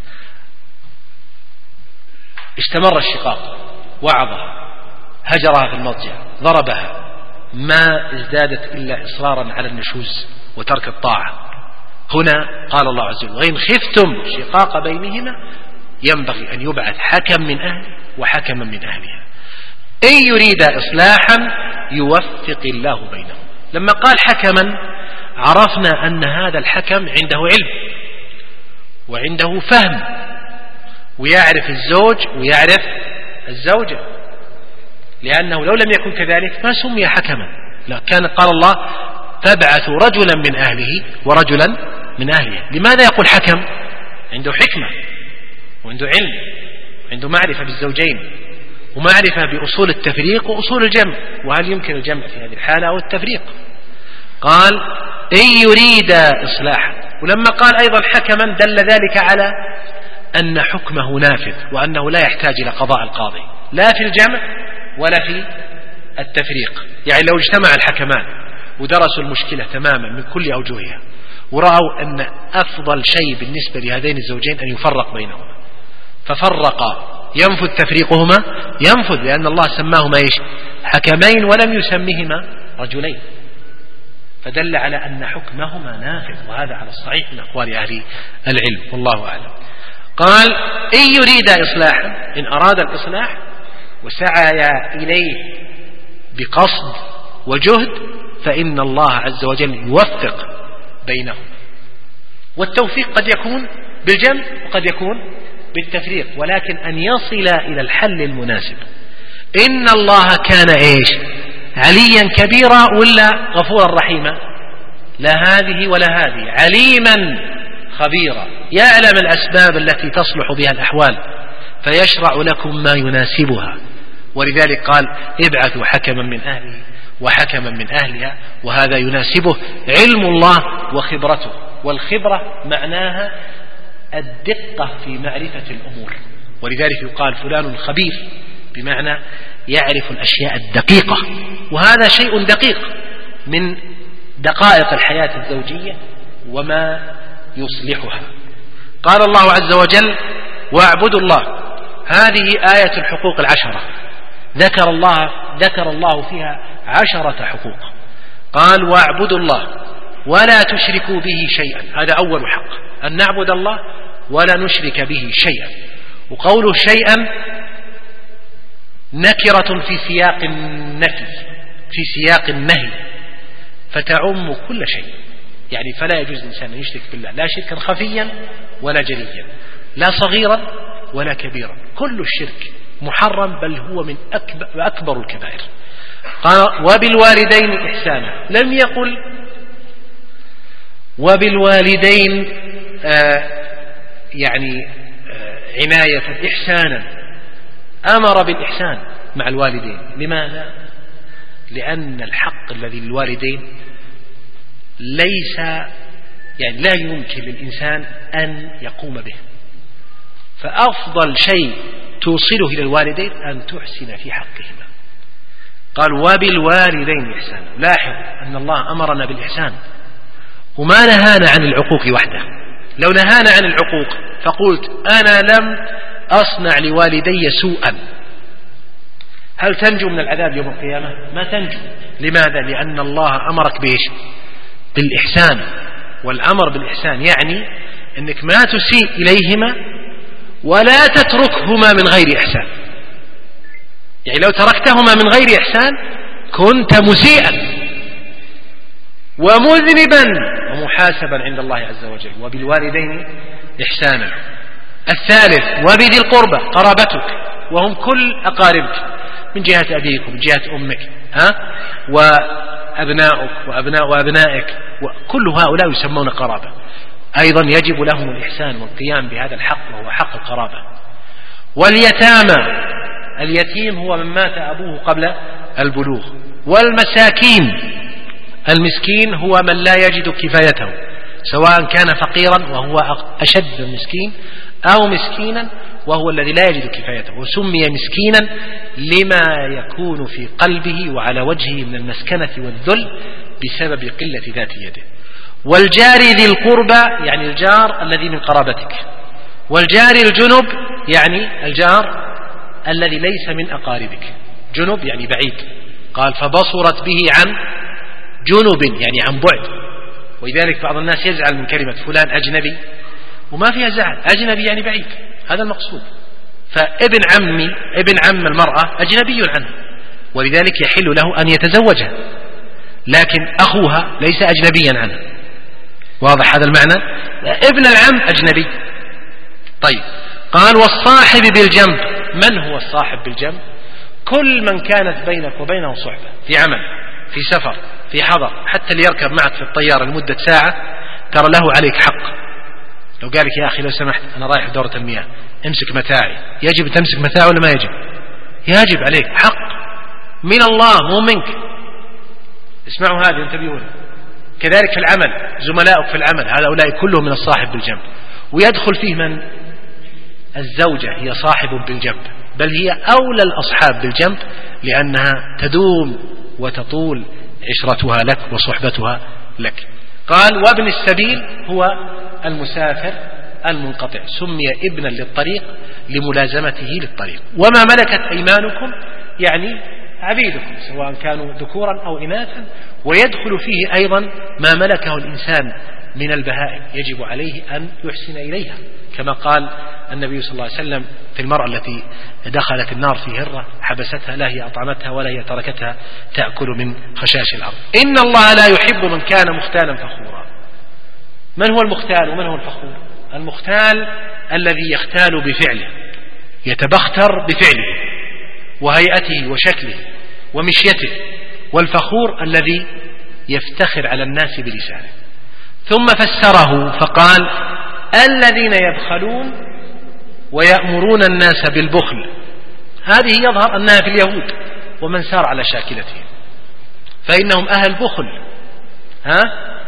استمر الشقاق، وعظها، هجرها في المضجع، ضربها، ما ازدادت إلا إصرارا على النشوز وترك الطاعة. هنا قال الله عز وجل: وإن خفتم شقاق بينهما ينبغي أن يبعث حكم من أهله وحكما من أهلها إن يريد إصلاحا يوفق الله بينهم. لما قال حكما عرفنا أن هذا الحكم عنده علم وعنده فهم، ويعرف الزوج ويعرف الزوجة، لأنه لو لم يكن كذلك ما سمي حكما. لا، كان قال الله: فابعثوا رجلا من أهله ورجلا من أهلها. لماذا يقول حكم؟ عنده حكمة وعنده علم، عنده معرفة بالزوجين ومعرفة بأصول التفريق وأصول الجمع، وهل يمكن الجمع في هذه الحالة أو التفريق. قال: إن يريد إصلاحا. ولما قال أيضا حكما دل ذلك على أن حكمه نافذ، وأنه لا يحتاج إلى قضاء القاضي لا في الجمع ولا في التفريق. يعني لو اجتمع الحكمان ودرسوا المشكلة تماما من كل أوجهها ورأوا أن أفضل شيء بالنسبة لهذين الزوجين أن يفرق بينهما، ففرقا، ينفذ تفريقهما؟ ينفذ، لأن الله سماهما إيش؟ حكمين، ولم يسميهما رجلين، فدل على أن حكمهما نافذ، وهذا على الصحيح من أقوال أهل العلم، والله أعلم. قال: إن يريد إصلاحا، إن أراد الإصلاح وسعى إليه بقصد وجهد فإن الله عز وجل يوفق بينهم. والتوفيق قد يكون بالجمع وقد يكون بالتفريق، ولكن أن يصل إلى الحل المناسب. إن الله كان إيش؟ عليا كبيرا ولا غفورا رحيما؟ لا هذه ولا هذه. عليما خبيرا، يعلم الأسباب التي تصلح بها الأحوال فيشرع لكم ما يناسبها. ولذلك قال: ابعثوا حكما من أهله وحكما من أهلها، وهذا يناسبه علم الله وخبرته. والخبرة معناها الدقة في معرفة الأمور، ولذلك يقال فلان خبير، بمعنى يعرف الأشياء الدقيقة، وهذا شيء دقيق من دقائق الحياة الزوجية وما يصلحها. قال الله عز وجل: واعبدوا الله هذه آية الحقوق العشرة، ذكر الله ذكر الله فيها عشرة حقوق. قال واعبدوا الله ولا تشركوا به شيئا، هذا أول حق، أن نعبد الله ولا نشرك به شيئا. وقوله شيئا نكرة في سياق النفي في سياق النهي، فتعم كل شيء، يعني فلا يجوز الإنسان أن يشرك بالله لا شركا خفيا ولا جليا، لا صغيرا ولا كبيرا، كل الشرك محرم، بل هو من أكبر, أكبر الكبائر. قال وبالوالدين إحسانا، لم يقل وبالوالدين آه يعني آه عناية إحسانا، أمر بالإحسان مع الوالدين. لماذا؟ لأن الحق الذي للوالدين ليس يعني لا يمكن للإنسان أن يقوم به، فأفضل شيء توصله إلى الوالدين أن تحسن في حقهما. قال وبالوالدين إحسانا، لاحظ أن الله أمرنا بالإحسان وما نهانا عن العقوق وحده. لو نهانا عن العقوق فقلت أنا لم أصنع لوالدي سوءا، هل تنجو من العذاب يوم القيامة؟ ما تنجو. لماذا؟ لأن الله أمرك بإيش؟ بالإحسان. والأمر بالإحسان يعني أنك ما تسيء إليهما ولا تتركهما من غير إحسان. يعني لو تركتهما من غير إحسان كنت مسيئا ومذنبا ومحاسبا عند الله عز وجل. وبالوالدين إحسانا. الثالث وبذي القربى، قرابتك وهم كل أقاربك من جهة أبيك ومن جهة أمك، ها؟ وأبناؤك وأبناء وأبنائك، وكل هؤلاء يسمون قرابة. أيضا يجب لهم الإحسان والقيام بهذا الحق وهو حق القرابة. واليتامى، اليتيم هو من مات أبوه قبل البلوغ. والمساكين، المسكين هو من لا يجد كفايته، سواء كان فقيرا وهو أشد المسكين أو مسكينا وهو الذي لا يجد كفايته، وسمي مسكينا لما يكون في قلبه وعلى وجهه من المسكنة والذل بسبب قلة ذات يده. والجار ذي القربى يعني الجار الذي من قرابتك. والجار الجنب يعني الجار الذي ليس من أقاربك. جنب يعني بعيد. قال فبصرت به عن جنب يعني عن بعد. ولذلك بعض الناس يزعل من كلمة فلان أجنبي، وما فيها زعل، أجنبي يعني بعيد، هذا المقصود. فابن عمي ابن عم المرأة أجنبي عنه، ولذلك يحل له أن يتزوجها، لكن أخوها ليس أجنبيا عنه. واضح هذا المعنى؟ ابن العم أجنبي. طيب قال والصاحب بالجنب. من هو الصاحب بالجنب؟ كل من كانت بينك وبينه صحبة في عمل، في سفر، في حضر، حتى اللي يركب معك في الطيارة لمدة ساعة ترى له عليك حق. لو قال لك يا أخي لو سمحت أنا رايح دورة المياه امسك متاعي، يجب تمسك متاعه ولا ما يجب؟ يجب عليك، حق من الله مو منك. اسمعوا هذه انتبهوا. كذلك في العمل، زملائك في العمل هؤلاء كلهم من الصاحب بالجنب. ويدخل فيه من؟ الزوجة هي صاحب بالجنب، بل هي أولى الأصحاب بالجنب لأنها تدوم وتطول عشرتها لك وصحبتها لك. قال وابن السبيل هو المسافر المنقطع، سمي ابنا للطريق لملازمته للطريق. وما ملكت أيمانكم يعني عبيدكم سواء كانوا ذكورا أو إناثا. ويدخل فيه أيضا ما ملكه الإنسان من البهائم، يجب عليه أن يحسن إليها، كما قال النبي صلى الله عليه وسلم في المرأة التي دخلت النار في هرة حبستها، لا هي أطعمتها ولا هي تركتها تأكل من خشاش الأرض. إن الله لا يحب من كان مختالا فخورا. من هو المختال ومن هو الفخور؟ المختال الذي يختال بفعله، يتبختر بفعله وهيئته وشكله ومشيته. والفخور الذي يفتخر على الناس بلسانه. ثم فسره فقال الذين يبخلون ويأمرون الناس بالبخل. هذه يظهر أنها في اليهود ومن سار على شاكلتهم، فإنهم أهل بخل، ها؟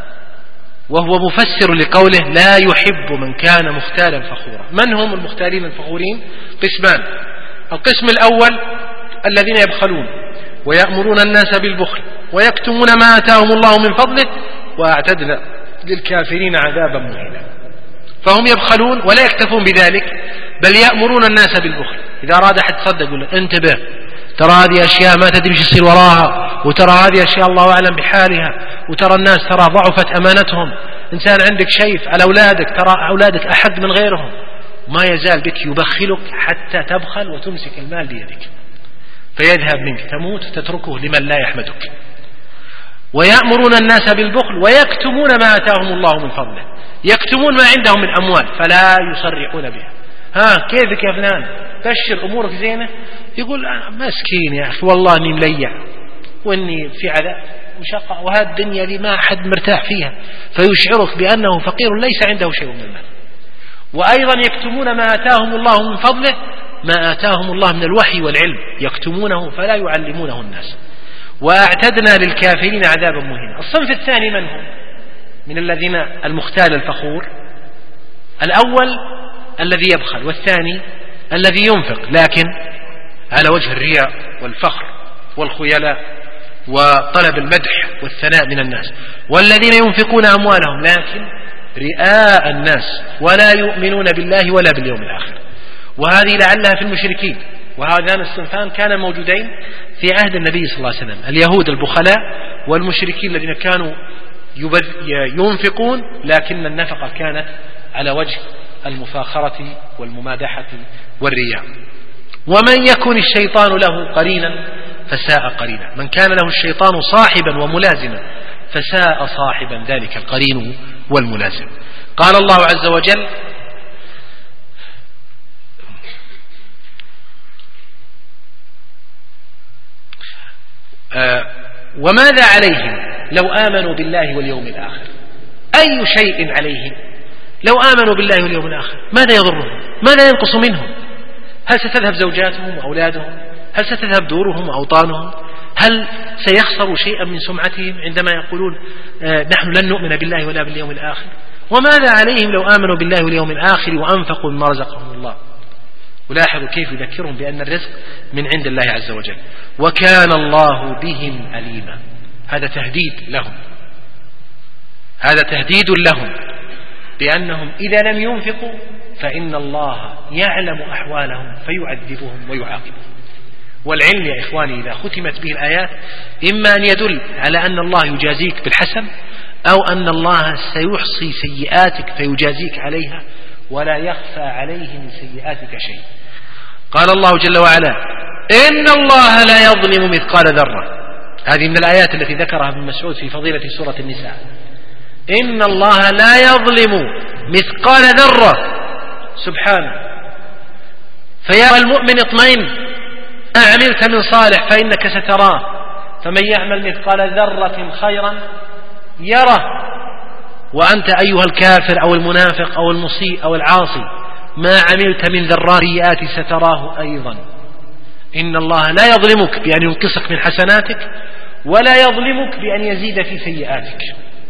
وهو مفسر لقوله لا يحب من كان مختالا فخورا. من هم المختالين الفخورين؟ قسمان. القسم الأول الذين يبخلون ويأمرون الناس بالبخل ويكتمون ما آتاهم الله من فضله وأعتدنا للكافرين عذابا مهينا. فهم يبخلون ولا يكتفون بذلك، بل يأمرون الناس بالبخل. إذا أراد أحد تصدق يقول له انتبه، ترى هذه أشياء ما تدري ايش يصير وراها، وترى هذه أشياء الله أعلم بحالها، وترى الناس ترى ضعفت أمانتهم. إنسان عندك شيء على أولادك، ترى أولادك أحد من غيرهم، ما يزال بك يبخلك حتى تبخل وتمسك المال بيدك فيذهب منك، تموت تتركه لمن لا يحمدك. ويأمرون الناس بالبخل ويكتمون ما آتاهم الله من فضله، يكتمون ما عندهم من أموال فلا يصرحون بها. ها كيفك يا فلان، بشر أمورك زينة؟ يقول أنا مسكين يا أخي والله إني مليع وإني في عذاب وشقاء وهذه الدنيا دي ما أحد مرتاح فيها، فيشعرك بأنه فقير ليس عنده شيء من المال. وأيضا يكتمون ما آتاهم الله من فضله، ما آتاهم الله من الوحي والعلم يكتمونه فلا يعلمونه الناس. وأعتدنا للكافرين عذابا مهينا. الصنف الثاني من هم؟ من الذين المختال الفخور. الأول الذي يبخل، والثاني الذي ينفق لكن على وجه الرياء والفخر والخيلاء وطلب المدح والثناء من الناس. والذين ينفقون أموالهم لكن رئاء الناس ولا يؤمنون بالله ولا باليوم الآخر. وهذه لعلها في المشركين. وهذان الصنفان كان موجودين في عهد النبي صلى الله عليه وسلم، اليهود البخلاء والمشركين الذين كانوا ينفقون لكن النفقة كانت على وجه المفاخرة والممادحة والرياء. ومن يكن الشيطان له قرينا فساء قرينا، من كان له الشيطان صاحبا وملازما فساء صاحبا ذلك القرين والملازم. قال الله عز وجل: آه وماذا عليهم لو آمنوا بالله واليوم الآخر. أي شيء عليهم لو آمنوا بالله واليوم الآخر؟ ماذا يضرهم؟ ماذا ينقص منهم؟ هل ستذهب زوجاتهم وأولادهم؟ هل ستذهب دورهم وأوطانهم؟ هل سيخسروا شيئا من سمعتهم عندما يقولون آه نحن لن نؤمن بالله ولا باليوم الآخر؟ وماذا عليهم لو آمنوا بالله واليوم الآخر وأنفقوا مما رزقهم الله؟ ولاحظوا كيف يذكرهم بأن الرزق من عند الله عز وجل. وكان الله بهم أليما. هذا تهديد لهم، هذا تهديد لهم بأنهم إذا لم ينفقوا فإن الله يعلم أحوالهم فيعذبهم ويعاقبهم. والعلم يا إخواني إذا ختمت به الآيات إما أن يدل على أن الله يجازيك بالحسن، أو أن الله سيحصي سيئاتك فيجازيك عليها ولا يخفى عليه من سيئاتك شيء. قال الله جل وعلا: إن الله لا يظلم مثقال ذرة. هذه من الآيات التي ذكرها ابن مسعود في فضيلة سورة النساء. إن الله لا يظلم مثقال ذرة، سبحانه. فيا المؤمن اطمئن، أعملت من صالح فإنك ستراه، فمن يعمل مثقال ذرة خيرا يره. وأنت أيها الكافر أو المنافق أو المسيء أو العاصي ما عملت من ذراريات ستراه أيضا. إن الله لا يظلمك بأن ينقصك من حسناتك ولا يظلمك بأن يزيد في سيئاتك.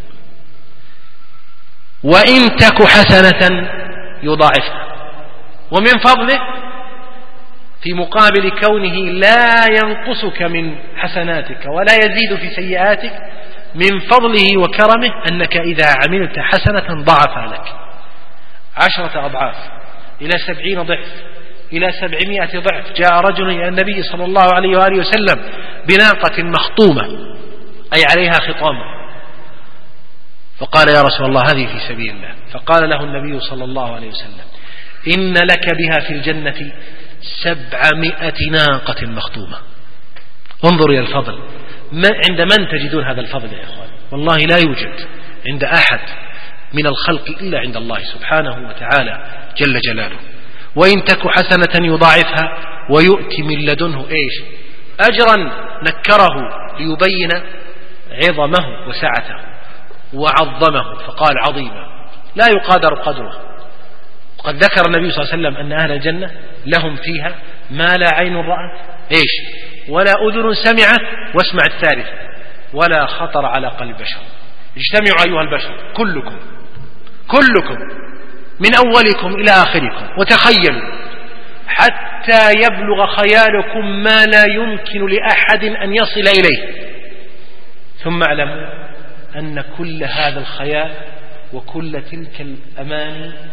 وإن تك حسنة يضاعفها. ومن فضله في مقابل كونه لا ينقصك من حسناتك ولا يزيد في سيئاتك، من فضله وكرمه أنك إذا عملت حسنة ضعفها لك عشرة أضعاف إلى سبعين ضعف إلى سبعمائة ضعف. جاء رجل إلى النبي صلى الله عليه وآله وسلم بناقة مخطومة أي عليها خطام، فقال: يا رسول الله هذه في سبيل الله. فقال له النبي صلى الله عليه وسلم: إن لك بها في الجنة سبعمائة ناقة مخطومة. انظر إلى الفضل، عند من تجدون هذا الفضل يا إخوان؟ والله لا يوجد عند أحد من الخلق إلا عند الله سبحانه وتعالى جل جلاله. وإن تك حسنة يضاعفها ويؤتي من لدنه إيش؟ أجرا نكره ليبين عظمه وسعته وعظمه، فقال عظيما لا يقادر قدره. وقد ذكر النبي صلى الله عليه وسلم أن أهل الجنة لهم فيها ما لا عين رأت إيش ولا أذن سمعت، واسمع الثالث، ولا خطر على قلب بشر. اجتمعوا أيها البشر كلكم كلكم من أولكم إلى آخركم وتخيلوا حتى يبلغ خيالكم ما لا يمكن لأحد أن يصل إليه، ثم اعلموا أن كل هذا الخيال وكل تلك الأماني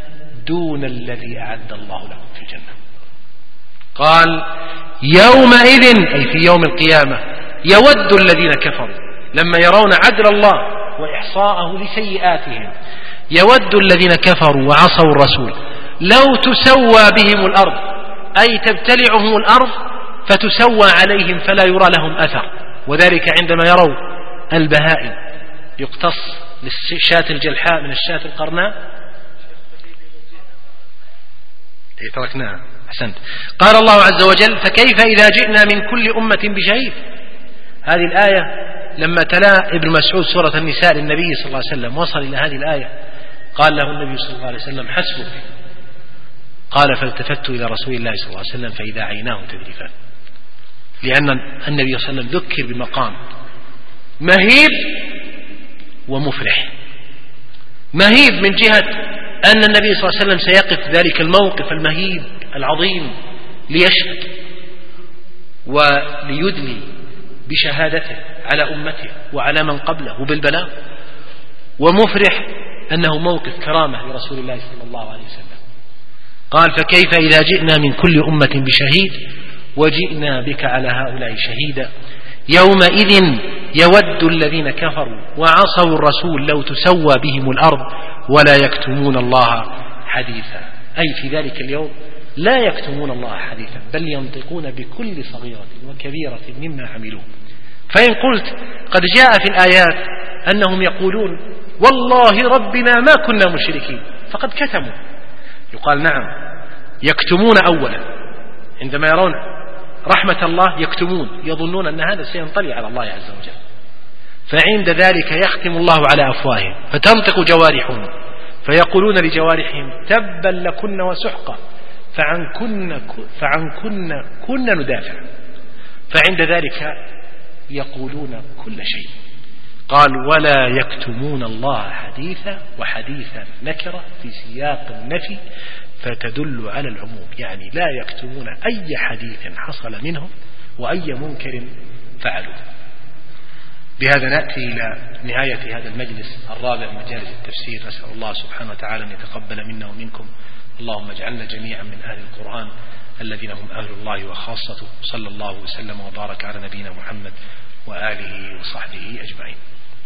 دون الذي أعد الله لهم في الجنة. قال يومئذ أي في يوم القيامة يود الذين كفروا لما يرون عدل الله وإحصاءه لسيئاتهم، يود الذين كفروا وعصوا الرسول لو تسوى بهم الأرض، أي تبتلعهم الأرض فتسوى عليهم فلا يرى لهم أثر. وذلك عندما يروا البهائم يقتص للشاة الجلحاء من الشاة القرناء. تركناها أحسنت. قال الله عز وجل فكيف إذا جئنا من كل أمة بشهيد. هذه الآية لما تلا ابن مسعود سورة النساء للنبي صلى الله عليه وسلم وصل إلى هذه الآية قال له النبي صلى الله عليه وسلم حسبك. قال فالتفت إلى رسول الله صلى الله عليه وسلم فإذا عيناه تذرفان، لأن النبي صلى الله عليه وسلم ذكر بمقام مهيب ومفرح. مهيب من جهة أن النبي صلى الله عليه وسلم سيقف ذلك الموقف المهيب العظيم ليشهد وليدلي بشهادته على أمته وعلى من قبله وبالبلاغ. ومفرح أنه موقف كرامة لرسول الله صلى الله عليه وسلم. قال فكيف إذا جئنا من كل أمة بشهيد وجئنا بك على هؤلاء شهيدا يومئذ يود الذين كفروا وعصوا الرسول لو تسوى بهم الأرض ولا يكتمون الله حديثا. أي في ذلك اليوم لا يكتمون الله حديثا بل ينطقون بكل صغيرة وكبيرة مما عملوه. فإن قلت قد جاء في الآيات أنهم يقولون والله ربنا ما كنا مشركين فقد كتموا، يقال نعم يكتمون أولا عندما يرون رحمة الله يكتمون، يظنون أن هذا سينطلي على الله عز وجل، فعند ذلك يختم الله على أفواههم فتنطق جوارحهم فيقولون لجوارحهم تبا لكن وسحقا فعن كن فعن كن كنا ندافع، فعند ذلك يقولون كل شيء. قال ولا يكتمون الله حديثا، وحديثا نكرة في سياق النفي فتدل على العموم، يعني لا يكتمون أي حديث حصل منهم وأي منكر فعلوه. بهذا نأتي إلى نهاية هذا المجلس الرابع من مجالس التفسير. نسأل الله سبحانه وتعالى أن يتقبل منا ومنكم. اللهم اجعلنا جميعا من أهل القرآن الذين هم أهل الله وخاصته. صلى الله وسلم وبارك على نبينا محمد وآله وصحبه أجمعين.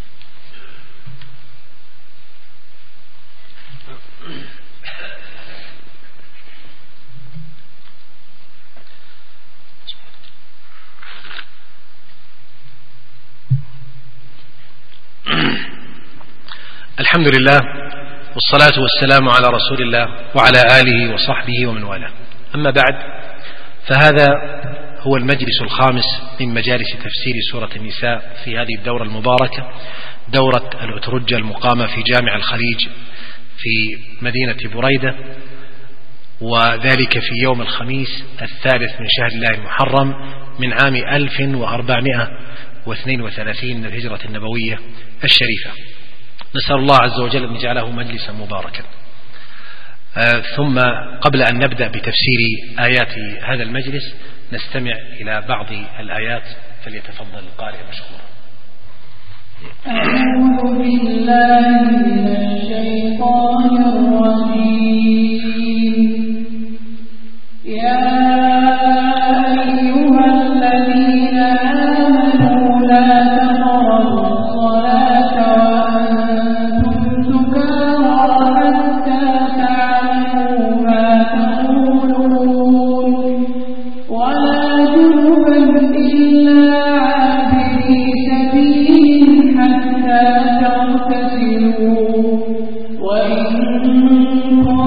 الحمد لله والصلاة والسلام على رسول الله وعلى آله وصحبه ومن والاه. أما بعد، فهذا هو المجلس الخامس من مجالس تفسير سورة النساء في هذه الدورة المباركة، دورة الأترجة المقامة في جامع الخليج في مدينة بريدة، وذلك في يوم الخميس الثالث من شهر الله المحرم من عام ألف وأربعمائة واثنين وثلاثين من الهجرة النبوية الشريفة. نسأل الله عز وجل أن يجعله مجلسا مباركا. آه ثم قبل أن نبدأ بتفسير آيات هذا المجلس نستمع إلى بعض الآيات، فليتفضل القارئ مشكورا. أعوذ بالله من الشيطان الرجيم. يا أيها الذين آمنوا لا تقربوا الصلاة وأنتم سكارى حتى تعلموا ما تقولون ولا جنبا إلا عابري سبيل حتى تغتسلوا وإن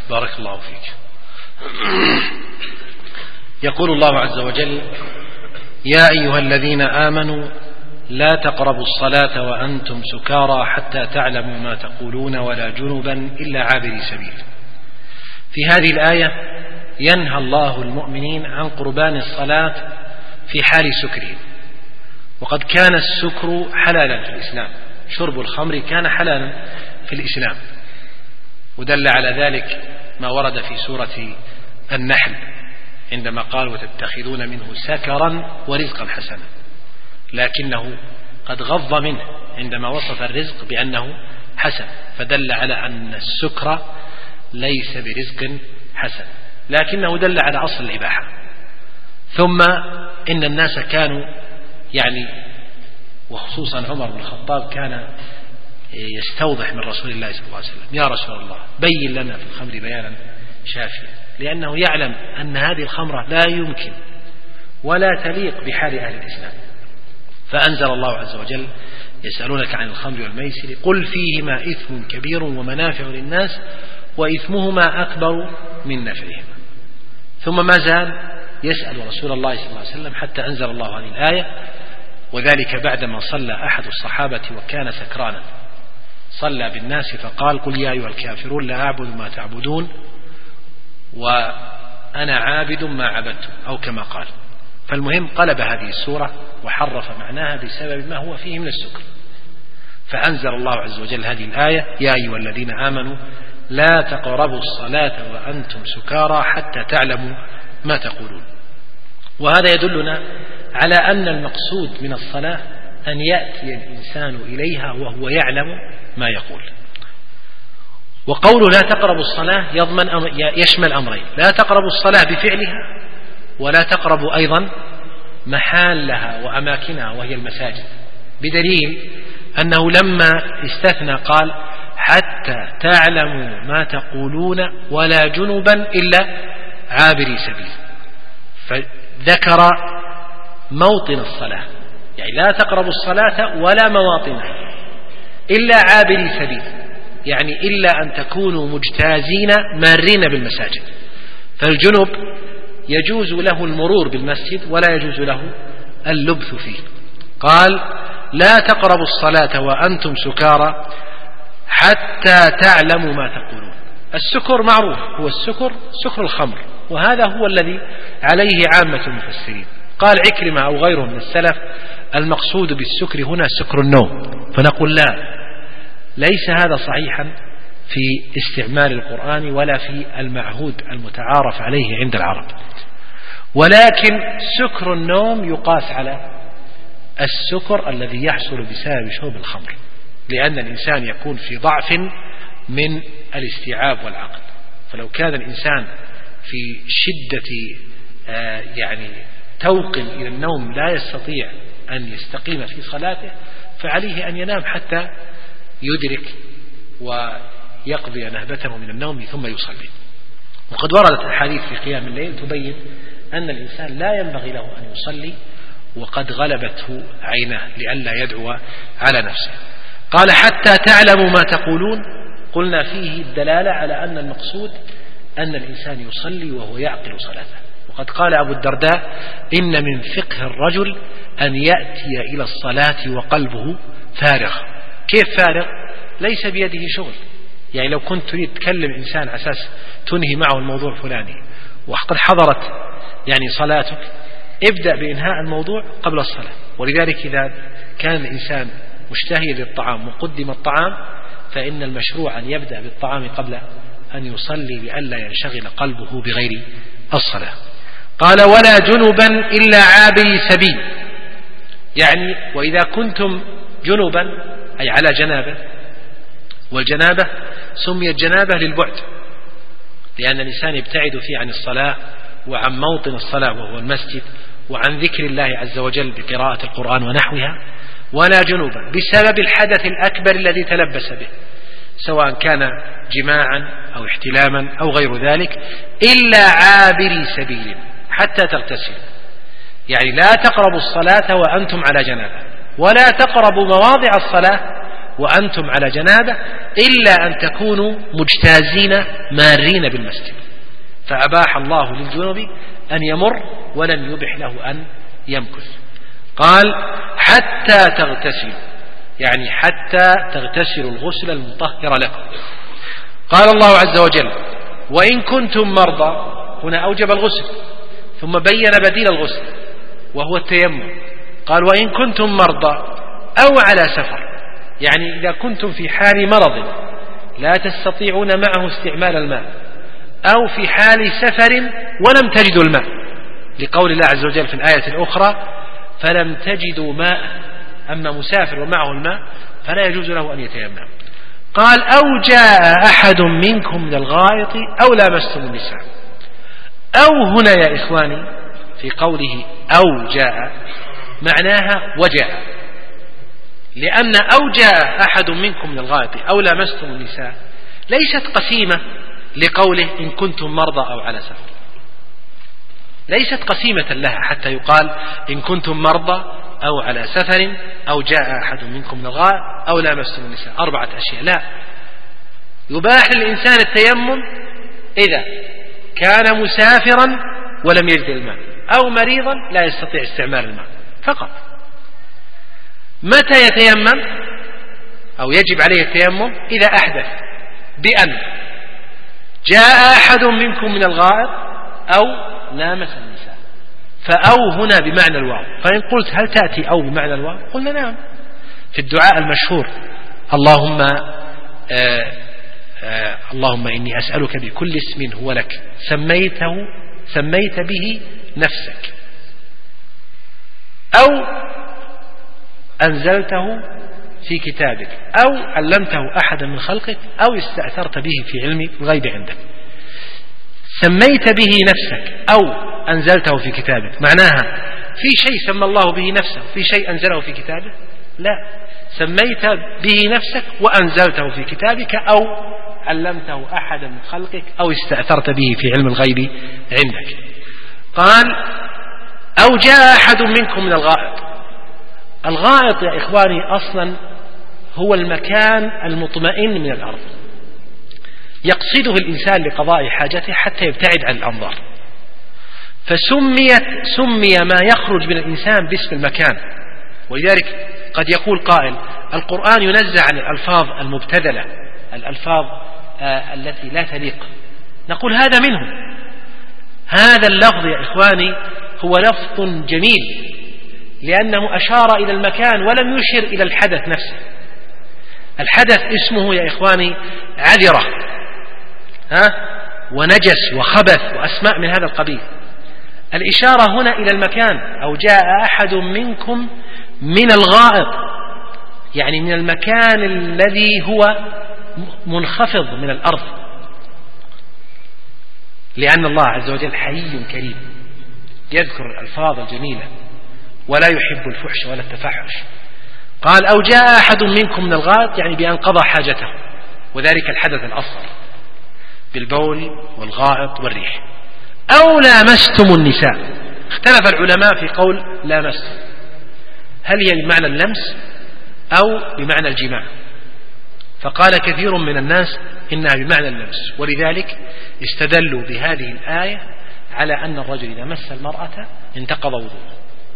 بارك الله فيك. يقول الله عز وجل: يا أيها الذين آمنوا لا تقربوا الصلاة وأنتم سكارى حتى تعلموا ما تقولون ولا جنبا إلا عابري سبيل. في هذه الآية ينهى الله المؤمنين عن قربان الصلاة في حال سكرهم، وقد كان السكر حلالا في الإسلام، شرب الخمر كان حلالا في الإسلام، ودل على ذلك ما ورد في سورة النحل عندما قال: وتتخذون منه سكرا ورزقا حسنا، لكنه قد غض منه عندما وصف الرزق بأنه حسن، فدل على أن السكر ليس برزق حسن، لكنه دل على أصل الإباحة. ثم إن الناس كانوا يعني وخصوصا عمر بن الخطاب كان يستوضح من رسول الله صلى الله عليه وسلم: يا رسول الله بين لنا في الخمر بيانا شافيا، لأنه يعلم أن هذه الخمرة لا يمكن ولا تليق بحال أهل الإسلام. فأنزل الله عز وجل: يسألونك عن الخمر والميسر قل فيهما إثم كبير ومنافع للناس وإثمهما أكبر من نفعهما. ثم ما زال يسأل رسول الله صلى الله عليه وسلم حتى أنزل الله هذه الآية، وذلك بعدما صلى أحد الصحابة وكان سكرانا، صلى بالناس فقال: قل يا أيها الكافرون لا أعبد ما تعبدون وأنا عابد ما عبدتم، أو كما قال. فالمهم قلب هذه السورة وحرف معناها بسبب ما هو فيه من السكر، فأنزل الله عز وجل هذه الآية: يا أيها الذين آمنوا لا تقربوا الصلاة وأنتم سكارى حتى تعلموا ما تقولون. وهذا يدلنا على أن المقصود من الصلاة أن يأتي الإنسان إليها وهو يعلم ما يقول. وقوله لا تقربوا الصلاة يضمن أمر يشمل أمرين: لا تقربوا الصلاة بفعلها، ولا تقربوا أيضا محالها وأماكنها وهي المساجد، بدليل أنه لما استثنى قال: حتى تعلموا ما تقولون ولا جنبا إلا عابري سبيل، فذكر موطن الصلاة، يعني لا تقربوا الصلاة ولا مواطنها إلا عابري سبيل، يعني إلا أن تكونوا مجتازين مارين بالمساجد. فالجنب يجوز له المرور بالمسجد ولا يجوز له اللبث فيه. قال: لا تقربوا الصلاة وأنتم سكارى حتى تعلموا ما تقولون. السكر معروف، هو السكر سكر الخمر، وهذا هو الذي عليه عامة المفسرين. قال عكرمة أو غيره من السلف: المقصود بالسكر هنا سكر النوم. فنقول لا، ليس هذا صحيحا في استعمال القرآن ولا في المعهود المتعارف عليه عند العرب، ولكن سكر النوم يقاس على السكر الذي يحصل بسبب شرب الخمر، لأن الإنسان يكون في ضعف من الاستيعاب والعقل. فلو كان الإنسان في شدة آه يعني توق إلى النوم لا يستطيع أن يستقيم في صلاته، فعليه أن ينام حتى يدرك ويقضي نهبته من النوم ثم يصلي. وقد وردت أحاديث في قيام الليل تبين أن الإنسان لا ينبغي له أن يصلي وقد غلبته عيناه لئلا يدعو على نفسه. قال: حتى تعلموا ما تقولون. قلنا فيه الدلالة على أن المقصود أن الإنسان يصلي وهو يعقل صلاته. وقد قال أبو الدرداء: إن من فقه الرجل أن يأتي إلى الصلاة وقلبه فارغ. كيف فارغ؟ ليس بيده شغل، يعني لو كنت تريد تكلم إنسان على أساس تنهي معه الموضوع الفلاني وقد حضرت يعني صلاتك، ابدأ بإنهاء الموضوع قبل الصلاة. ولذلك إذا كان الإنسان مشتهي للطعام وقدم الطعام فإن المشروع أن يبدأ بالطعام قبل أن يصلي لئلا ينشغل قلبه بغير الصلاة. قال: ولا جنبا إلا عابري سبيل، يعني وإذا كنتم جنبا أي على جنابة، والجنابة سميت جنابة للبعد، لأن الإنسان يبتعد فيه عن الصلاة وعن موطن الصلاة وهو المسجد وعن ذكر الله عز وجل بقراءة القرآن ونحوها. ولا جنوبا بسبب الحدث الأكبر الذي تلبس به، سواء كان جماعا أو احتلاما أو غير ذلك، إلا عابري سبيل حتى تغتسلوا. يعني لا تقربوا الصلاة وأنتم على جنابة، ولا تقربوا مواضع الصلاة وأنتم على جنابة إلا أن تكونوا مجتازين مارين بالمسجد، فأباح الله للجنوب أن يمر ولم يبح له أن يمكث. قال حتى تغتسلوا، يعني حتى تغتسلوا الغسل المطهر لكم. قال الله عز وجل وإن كنتم مرضى، هنا أوجب الغسل ثم بين بديل الغسل وهو التيمم. قال وإن كنتم مرضى أو على سفر، يعني إذا كنتم في حال مرض لا تستطيعون معه استعمال الماء، أو في حال سفر ولم تجدوا الماء، لقول الله عز وجل في الآية الأخرى فلم تجدوا ماء. أما مسافر ومعه الماء فلا يجوز له أن يتيمم. قال أو جاء أحد منكم من الغائط أو لامستم النساء. أو هنا يا إخواني في قوله أو جاء معناها وجاء، لأن أو جاء أحد منكم من الغائط أو لامستم النساء ليست قسيمة لقوله إن كنتم مرضى أو على سفر، ليست قسيمة لها حتى يقال إن كنتم مرضى أو على سفر أو جاء أحد منكم من الغائط أو لامستم النساء، أربعة أشياء. لا، يباح للإنسان التيمم إذا كان مسافرا ولم يجد الماء، أو مريضا لا يستطيع استعمال الماء فقط. متى يتيمم أو يجب عليه التيمم؟ إذا أحدث بأن جاء أحد منكم من الغائط أو لامس النساء. فأو هنا بمعنى الواو، فإن قلت هل تأتي أو بمعنى الواو؟ قلنا نعم، في الدعاء المشهور اللهم آآ آآ اللهم إني أسألك بكل اسم هو لك سميته سميت به نفسك أو أنزلته في كتابك أو علمته أحدا من خلقك أو استأثرت به في علم الغيب عندك. سميت به نفسك أو أنزلته في كتابك معناها في شيء سمى الله به نفسه، في شيء أنزله في كتابه؟ لا، سميت به نفسك وأنزلته في كتابك أو علمته أحدا من خلقك أو استأثرت به في علم الغيب عندك. قال أو جاء أحد منكم من الغائط. الغائط يا إخواني أصلا هو المكان المطمئن من الأرض يقصده الإنسان لقضاء حاجته حتى يبتعد عن الأنظار، فسميت سمي ما يخرج من الإنسان باسم المكان. ولذلك قد يقول قائل القرآن ينزع عن الألفاظ المبتذلة، الألفاظ آه التي لا تليق. نقول هذا منه، هذا اللفظ يا إخواني هو لفظ جميل لأنه أشار إلى المكان ولم يشر إلى الحدث نفسه. الحدث اسمه يا إخواني عذرة ها ونجس وخبث وأسماء من هذا القبيل. الإشارة هنا إلى المكان. أو جاء أحد منكم من الغائط، يعني من المكان الذي هو منخفض من الأرض، لأن الله عز وجل حي كريم يذكر الألفاظ الجميلة ولا يحب الفحش ولا التفحش. قال أو جاء أحد منكم من الغائط يعني بأن قضى حاجته، وذلك الحدث الأصغر بالبول والغائط والريح. أو لامستم النساء. اختلف العلماء في قول لامستم، هل هي بمعنى اللمس أو بمعنى الجماع؟ فقال كثير من الناس إنها بمعنى اللمس، ولذلك استدلوا بهذه الآية على أن الرجل إذا مس المرأة انتقض وضوءه،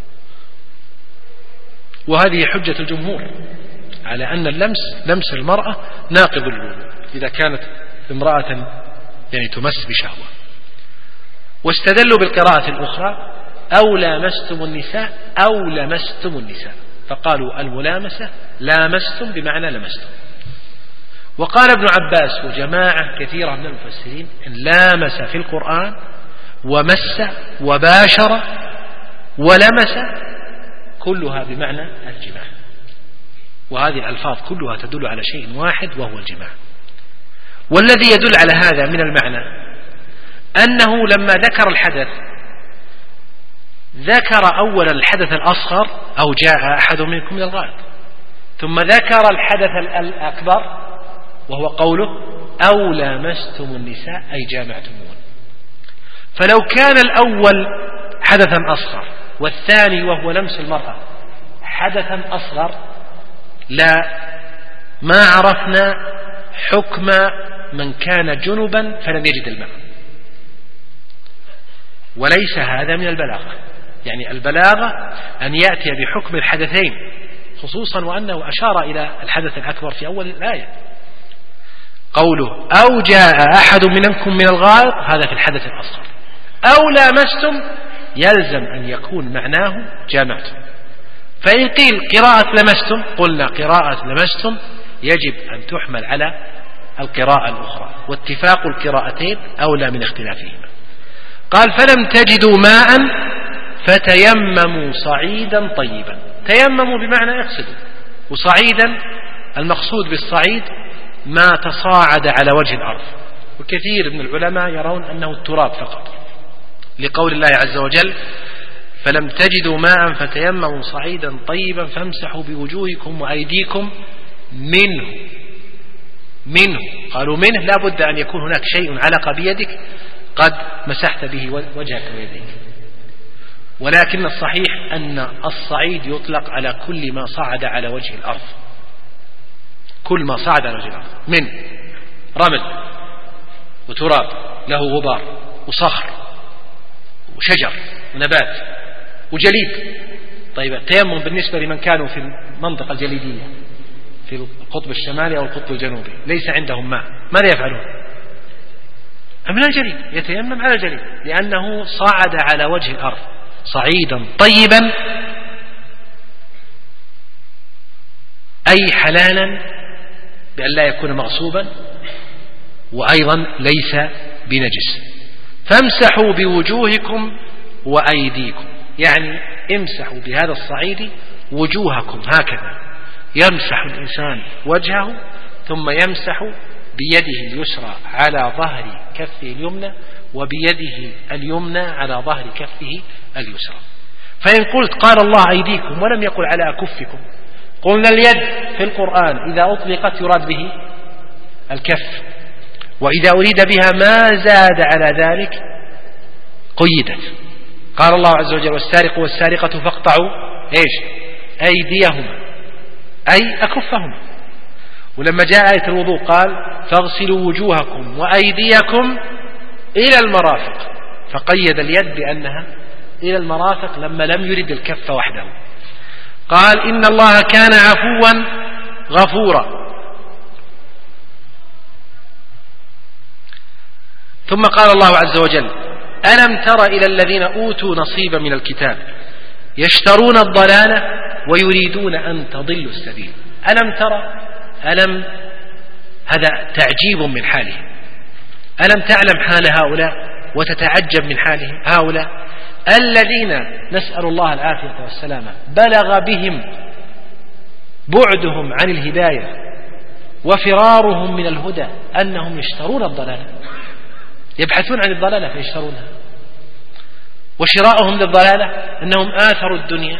وهذه حجة الجمهور على أن اللمس لمس المرأة ناقض الوضوء إذا كانت امرأة يعني تمس بشهوة. واستدلوا بالقراءة الأخرى أو لامستم النساء أو لمستم النساء، فقالوا الملامسة لامستم بمعنى لمستم. وقال ابن عباس وجماعة كثيرة من المفسرين إن لامس في القرآن ومس وباشر ولمس كلها بمعنى الجماع، وهذه الألفاظ كلها تدل على شيء واحد وهو الجماع. والذي يدل على هذا من المعنى أنه لما ذكر الحدث ذكر أولا الحدث الأصغر أو جاء أحد منكم من الغائط، ثم ذكر الحدث الأكبر وهو قوله أو لامستم النساء أي جامعتمون. فلو كان الأول حدثا أصغر والثاني وهو لمس المرأة حدثا أصغر لا ما عرفنا حكم من كان جنبا فلم يجد الماء، وليس هذا من البلاغة. يعني البلاغة أن يأتي بحكم الحدثين، خصوصا وأنه أشار إلى الحدث الأكبر في أول الآية، قوله أو جاء أحد منكم من الغائط، هذا في الحدث الأصغر. أو لامستم يلزم أن يكون معناه جامعتم. فإن قيل قراءة لمستم، قلنا قراءة لمستم يجب أن تحمل على القراءة الأخرى، واتفاق القراءتين أولى من اختلافهما. قال فلم تجدوا ماء فتيمموا صعيدا طيبا. تيمموا بمعنى اقصدوا، وصعيدا المقصود بالصعيد ما تصاعد على وجه الأرض، وكثير من العلماء يرون أنه التراب فقط، لقول الله عز وجل فلم تجدوا ماء فتيمموا صعيدا طيبا فامسحوا بوجوهكم وأيديكم منه. منه قالوا منه لا بد أن يكون هناك شيء علق بيدك قد مسحت به وجهك ويديك، ولكن الصحيح أن الصعيد يطلق على كل ما صعد على وجه الأرض، كل ما صعد على وجه الأرض من رمل وتراب له غبار وصخر وشجر ونبات وجليد. طيب التيمم بالنسبة لمن كانوا في المنطقة الجليدية في القطب الشمالي أو القطب الجنوبي ليس عندهم ماء، ماذا يفعلون؟ من الجليد، يتيمم على الجليد، لأنه صعد على وجه الأرض صعيدا طيبا، أي حلالا بأن لا يكون مغصوبا، وأيضا ليس بنجس. فامسحوا بوجوهكم وأيديكم، يعني امسحوا بهذا الصعيد وجوهكم، هكذا يمسح الإنسان وجهه ثم يمسح بيده اليسرى على ظهر كفه اليمنى وبيده اليمنى على ظهر كفه اليسرى. فإن قلت قال الله أيديكم ولم يقل على أكفكم، قلنا اليد في القرآن إذا أطلقت يراد به الكف، وإذا أريد بها ما زاد على ذلك قيدت. قال الله عز وجل والسارق والسارقة فاقطعوا إيش؟ أيديهما، أي أكفهما. ولما جاء آية الوضوء قال فاغسلوا وجوهكم وأيديكم إلى المرافق، فقيد اليد بأنها إلى المرافق لما لم يرد الكف وحده. قال إن الله كان عفوا غفورا. ثم قال الله عز وجل ألم تر إلى الذين أوتوا نصيبا من الكتاب يشترون الضلالة ويريدون أن تضلوا السبيل. ألم ترى، ألم هذا تعجيب من حالهم، ألم تعلم حال هؤلاء وتتعجب من حالهم هؤلاء الذين نسأل الله العافية والسلامة بلغ بهم بعدهم عن الهداية وفرارهم من الهدى أنهم يشترون الضلالة، يبحثون عن الضلالة فيشترونها، وشراؤهم للضلالة أنهم آثروا الدنيا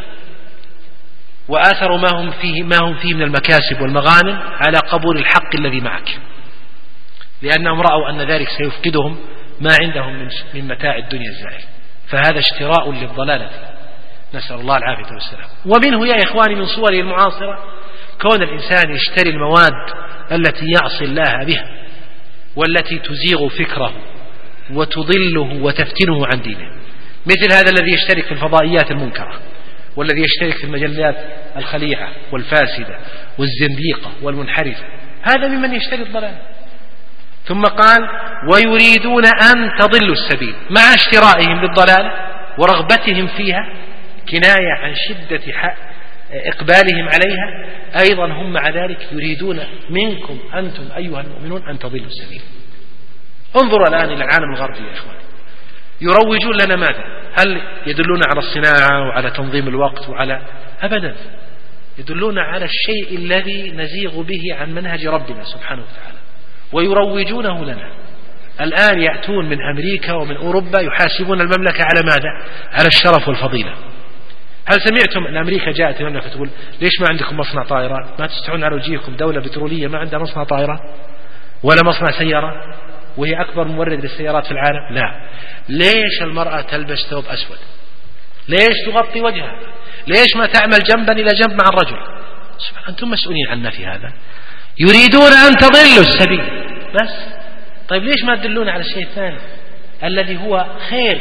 وآثروا ما هم فيه ما هم فيه من المكاسب والمغانم على قبول الحق الذي معك، لأنهم رأوا أن ذلك سيفقدهم ما عندهم من متاع الدنيا الزائل. فهذا اشتراء للضلالة، نسأل الله العافية والسلام. ومنه يا إخواني من صوره المعاصرة كون الإنسان يشتري المواد التي يعصي الله بها والتي تزيغ فكره وتضله وتفتنه عن دينه، مثل هذا الذي يشترك في الفضائيات المنكرة، والذي يشترك في المجلات الخليعة والفاسدة والزنديقة والمنحرفة، هذا ممن يشتري الضلال. ثم قال ويريدون أن تضلوا السبيل، مع اشترائهم للضلال ورغبتهم فيها كناية عن شدة إقبالهم عليها، أيضا هم مع ذلك يريدون منكم أنتم أيها المؤمنون أن تضلوا السبيل. انظروا الآن إلى العالم الغربي يا إخوان، يروجون لنا ماذا؟ هل يدلون على الصناعة وعلى تنظيم الوقت وعلى أبدا، يدلون على الشيء الذي نزيغ به عن منهج ربنا سبحانه وتعالى ويروجونه لنا. الآن يأتون من أمريكا ومن أوروبا يحاسبون المملكة على ماذا؟ على الشرف والفضيلة. هل سمعتم أن أمريكا جاءت المملكة تقول ليش ما عندكم مصنع طائرات؟ ما تستطيعون على وجيهكم دولة بترولية ما عندها مصنع طائرة ولا مصنع سيارة وهي أكبر مورد للسيارات في العالم؟ لا. ليش المرأة تلبس ثوب أسود؟ ليش تغطي وجهها؟ ليش ما تعمل جنبا إلى جنب مع الرجل؟ أنتم مسؤولين عنا في هذا. يريدون أن تضلوا السبيل بس. طيب ليش ما تدلون على الشيء الثاني الذي هو خير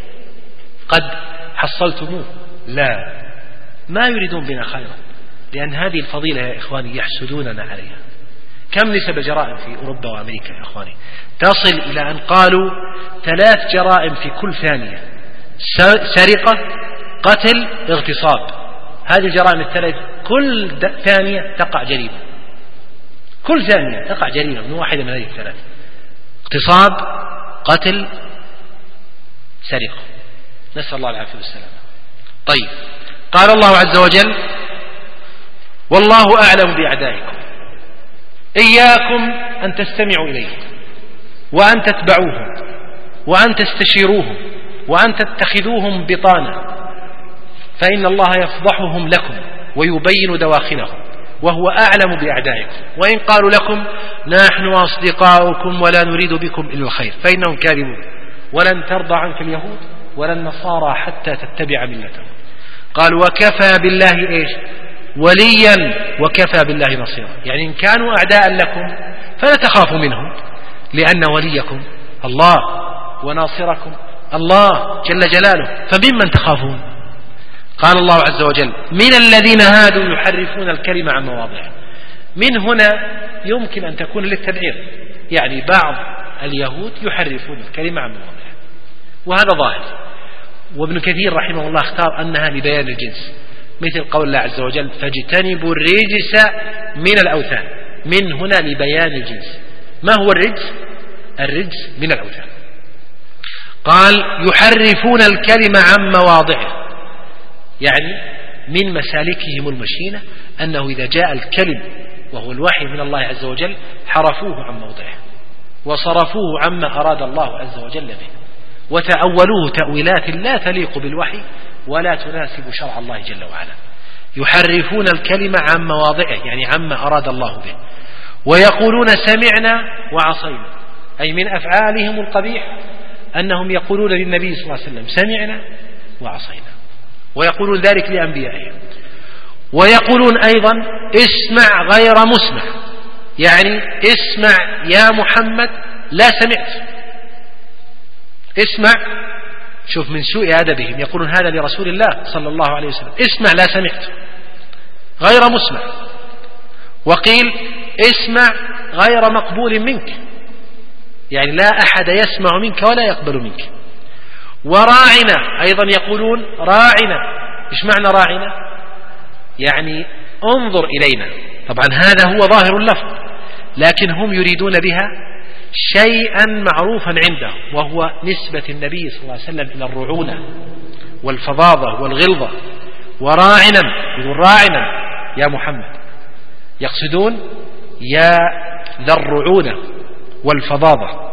قد حصلتموه؟ لا، ما يريدون بنا خيرا، لأن هذه الفضيلة يا إخواني يحسدوننا عليها. كم نسب جرائم في أوروبا وأمريكا يا إخواني؟ تصل إلى أن قالوا ثلاث جرائم في كل ثانية: سرقة، قتل، اغتصاب. هذه الجرائم الثلاث كل ثانية تقع جريمة، كل ثانية تقع جريمة من واحدة من هذه الثلاث: اغتصاب، قتل، سرقة. نسأل الله العافية والسلامة. طيب، قال الله عز وجل: والله أعلم بأعدائكم، إياكم أن تستمعوا إليه وأن تتبعوهم وأن تستشيروهم وأن تتخذوهم بطانا، فإن الله يفضحهم لكم ويبين دواخلهم، وهو أعلم بأعدائكم، وإن قالوا لكم نحن أصدقاؤكم ولا نريد بكم إلا الخير فإنهم كاذبون، ولن ترضى عنك اليهود ولا النصارى حتى تتبع ملتهم. قال: وكفى بالله إيش؟ وليا وكفى بالله نصيرا. يعني إن كانوا أعداء لكم فلا تخافوا منهم، لأن وليكم الله وناصركم الله جل جلاله، فممن تخافون؟ قال الله عز وجل: من الذين هادوا يحرفون الكلمة عن مواضعه. من هنا يمكن أن تكون للتبعيض، يعني بعض اليهود يحرفون الكلمة عن مواضعه، وهذا ظاهر. وابن كثير رحمه الله اختار أنها لبيان الجنس، مثل قول الله عز وجل: فاجتنبوا الرجس من الأوثان. من هنا لبيان الجنس. ما هو الرجس؟ الرجس من الأوثان. قال: يحرفون الكلمة عن مواضعه، يعني من مسالكهم المشينة أنه إذا جاء الكلم وهو الوحي من الله عز وجل حرفوه عن موضعه وصرفوه عما أراد الله عز وجل به، وتأولوه تأويلات لا تليق بالوحي ولا تناسب شرع الله جل وعلا. يحرفون الكلمة عن مواضعه، يعني عما أراد الله به، ويقولون سمعنا وعصينا، أي من أفعالهم القبيح أنهم يقولون للنبي صلى الله عليه وسلم سمعنا وعصينا، ويقولون ذلك لأنبيائهم. ويقولون أيضا اسمع غير مسمع، يعني اسمع يا محمد لا سمعت، اسمع. شوف من سوء أدبهم، يقولون هذا لرسول الله صلى الله عليه وسلم: اسمع لا سمعت، غير مسمع. وقيل اسمع غير مقبول منك، يعني لا أحد يسمع منك ولا يقبل منك. وراعنا أيضا يقولون راعنا. إيش معنى راعنا؟ يعني انظر إلينا. طبعا هذا هو ظاهر اللفظ، لكن هم يريدون بها شيئا معروفا عندهم، وهو نسبة النبي صلى الله عليه وسلم إلى الرعونة والفظاظة والغلظة. وراعنا يقول راعنا يا محمد، يقصدون يا ذا الرعونة والفظاظة.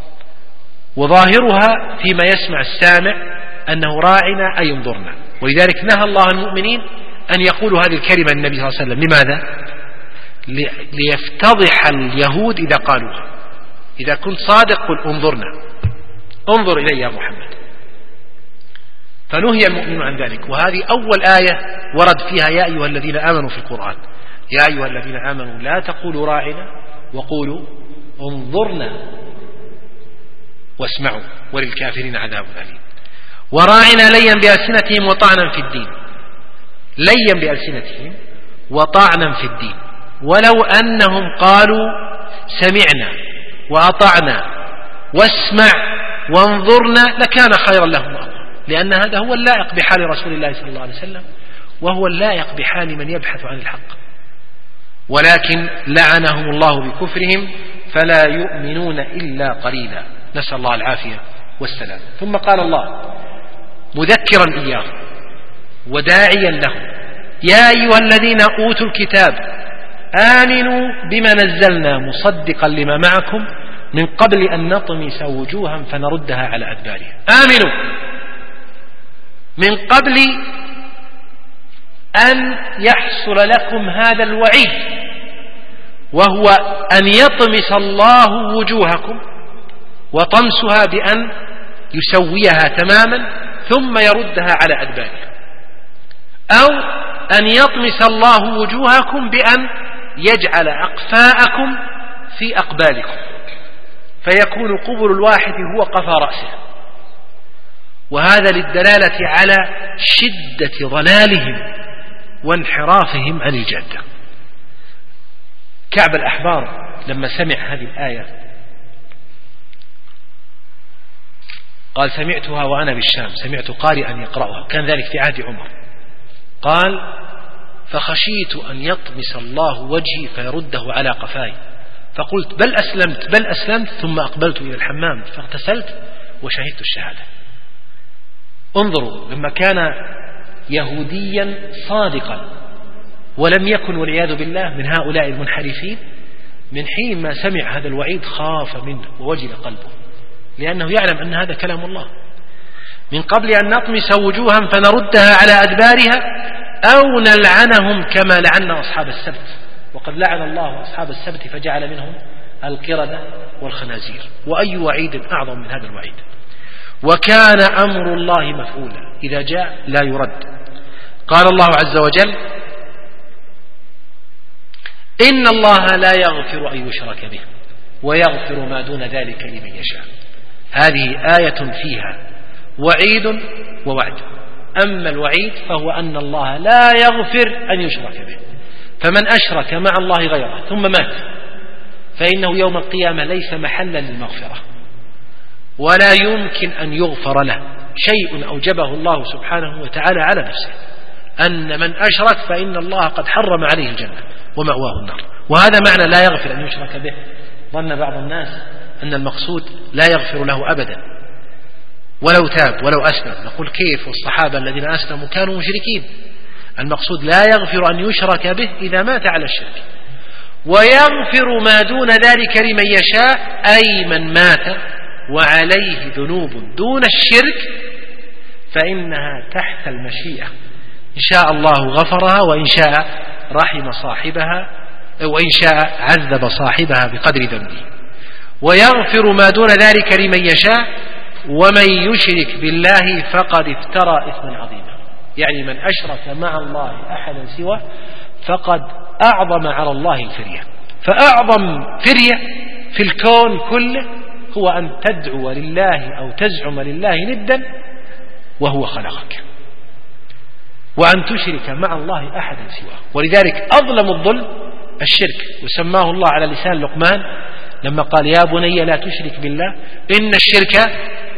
وظاهرها فيما يسمع السامع أنه راعنا أي انظرنا، ولذلك نهى الله المؤمنين أن يقولوا هذه الكلمة للنبي صلى الله عليه وسلم. لماذا؟ ليفتضح اليهود إذا قالوها. إذا كنت صادق قل انظرنا، انظر إلي يا محمد. فنهي المؤمنون عن ذلك، وهذه أول آية ورد فيها يا أيها الذين آمنوا في القرآن: يا أيها الذين آمنوا لا تقولوا راعنا وقولوا انظرنا واسمعوا وللكافرين عذاب أليم. وراعنا ليا بألسنتهم وطعنا في الدين، ليا بألسنتهم وطعنا في الدين، ولو أنهم قالوا سمعنا وأطعنا واسمع وانظرنا لكان خيرا لهم وأقوم، لأن هذا هو اللائق بحال رسول الله صلى الله عليه وسلم، وهو اللائق بحال من يبحث عن الحق. ولكن لعنهم الله بكفرهم فلا يؤمنون إلا قليلا، نسأل الله العافية والسلام. ثم قال الله مذكرا إياهم وداعيا لهم: يا أيها الذين أوتوا الكتاب آمنوا بما نزلنا مصدقا لما معكم من قبل أن نطمس وجوها فنردها على أدبارها. آمنوا من قبل أن يحصل لكم هذا الوعيد، وهو أن يطمس الله وجوهكم، وطمسها بأن يسويها تماما ثم يردها على أدبارها، أو أن يطمس الله وجوهكم بأن يجعل أقفاءكم في أقبالكم فيكون قبل الواحد هو قفا رأسه، وهذا للدلالة على شدة ضلالهم وانحرافهم عن الجادة. كعب الأحبار لما سمع هذه الآية قال سمعتها وأنا بالشام، سمعت قارئا يقرأها، كان ذلك في عهد عمر. قال فخشيت أن يطمس الله وجهي فيرده على قفاي، فقلت بل أسلمت بل أسلمت ثم أقبلت إلى الحمام فاغتسلت وشهدت الشهادة. انظروا لما كان يهوديا صادقا ولم يكن والعياذ بالله من هؤلاء المنحرفين، من حين ما سمع هذا الوعيد خاف منه ووجل قلبه، لأنه يعلم أن هذا كلام الله. من قبل أن نطمس وجوها فنردها على أدبارها أو نلعنهم كما لعنا أصحاب السبت، وقد لعن الله أصحاب السبت فجعل منهم القردة والخنازير، وأي وعيد أعظم من هذا الوعيد. وكان أمر الله مفعولا، إذا جاء لا يرد. قال الله عز وجل إن الله لا يغفر أن يشرك به ويغفر ما دون ذلك لمن يشاء. هذه آية فيها وعيد ووعد. أما الوعيد فهو أن الله لا يغفر أن يشرك به، فمن أشرك مع الله غيره ثم مات فإنه يوم القيامة ليس محلا للمغفرة، ولا يمكن أن يغفر له شيء أوجبه الله سبحانه وتعالى على نفسه، أن من أشرك فإن الله قد حرم عليه الجنة ومأواه النار. وهذا معنى لا يغفر أن يشرك به. ظن بعض الناس أن المقصود لا يغفر له أبدا ولو تاب ولو أسلم. نقول كيف والصحابة الذين أسلموا كانوا مشركين؟ المقصود لا يغفر أن يشرك به إذا مات على الشرك، ويغفر ما دون ذلك لمن يشاء، أي من مات وعليه ذنوب دون الشرك فإنها تحت المشيئة، إن شاء الله غفرها وإن شاء رحم صاحبها وإن شاء عذب صاحبها بقدر ذنبه. ويغفر ما دون ذلك لمن يشاء، ومن يشرك بالله فقد افترى إثما عظيما، يعني من أشرك مع الله أحدا سواه فقد أعظم على الله الفرية. فأعظم فرية في الكون كله هو أن تدعو لله أو تزعم لله ندا وهو خلقك، وأن تشرك مع الله أحدا سواه. ولذلك أظلم الظلم الشرك، وسماه الله على لسان لقمان لما قال يا بني لا تشرك بالله إن الشرك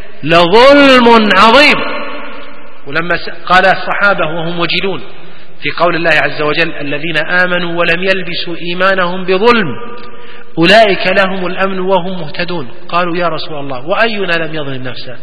لظلم عظيم. ولما قال الصحابة وهم وجلون في قول الله عز وجل الذين آمنوا ولم يلبسوا إيمانهم بظلم أولئك لهم الأمن وهم مهتدون، قالوا يا رسول الله وأينا لم يظلم نفسه؟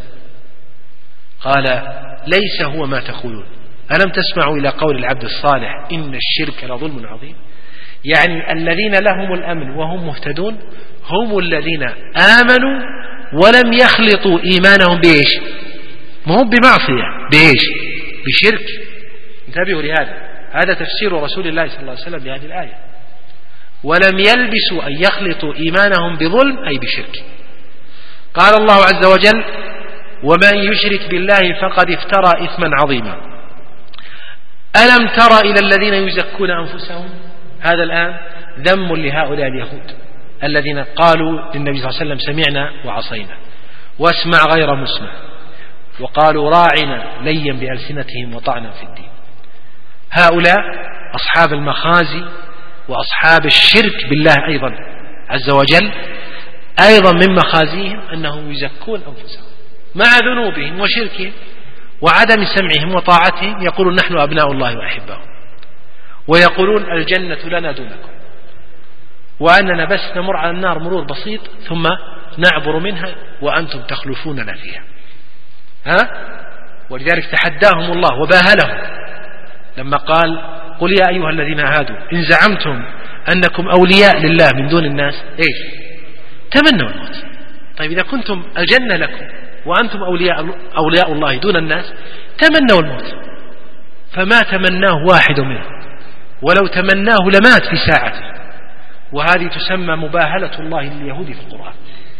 قال ليس هو ما تقولون، ألم تسمعوا إلى قول العبد الصالح إن الشرك لظلم عظيم؟ يعني الذين لهم الأمن وهم مهتدون هم الذين آمنوا ولم يخلطوا إيمانهم بإيش؟ ما هم بمعصية، بإيش؟ بشرك. انتبهوا لهذا، هذا تفسير رسول الله صلى الله عليه وسلم لهذه الآية. ولم يلبسوا أن يخلطوا إيمانهم بظلم أي بشرك. قال الله عز وجل ومن يشرك بالله فقد افترى إثما عظيما. ألم تر إلى الذين يزكون أنفسهم؟ هذا الآن ذم لهؤلاء اليهود الذين قالوا للنبي صلى الله عليه وسلم سمعنا وعصينا واسمع غير مسمع، وقالوا راعنا ليا بألسنتهم وطعنا في الدين. هؤلاء أصحاب المخازي وأصحاب الشرك بالله أيضا عز وجل، أيضا من مخازيهم أنهم يزكون أنفسهم مع ذنوبهم وشركهم وعدم سمعهم وطاعتهم، يقولون نحن أبناء الله وأحباؤه، ويقولون الجنة لنا دونكم، وأننا بس نمر على النار مرور بسيط ثم نعبر منها وأنتم تخلفوننا فيها. ها؟ ولذلك تحداهم الله وباهلهم لما قال قل يا أيها الذين هادوا إن زعمتم أنكم أولياء لله من دون الناس إيش؟ تمنوا الموت. طيب إذا كنتم الجنة لكم وأنتم أولياء, أولياء الله دون الناس تمنوا الموت، فما تمناه واحد منهم، ولو تمناه لمات في ساعته. وهذه تسمى مباهلة الله لليهود في القرآن.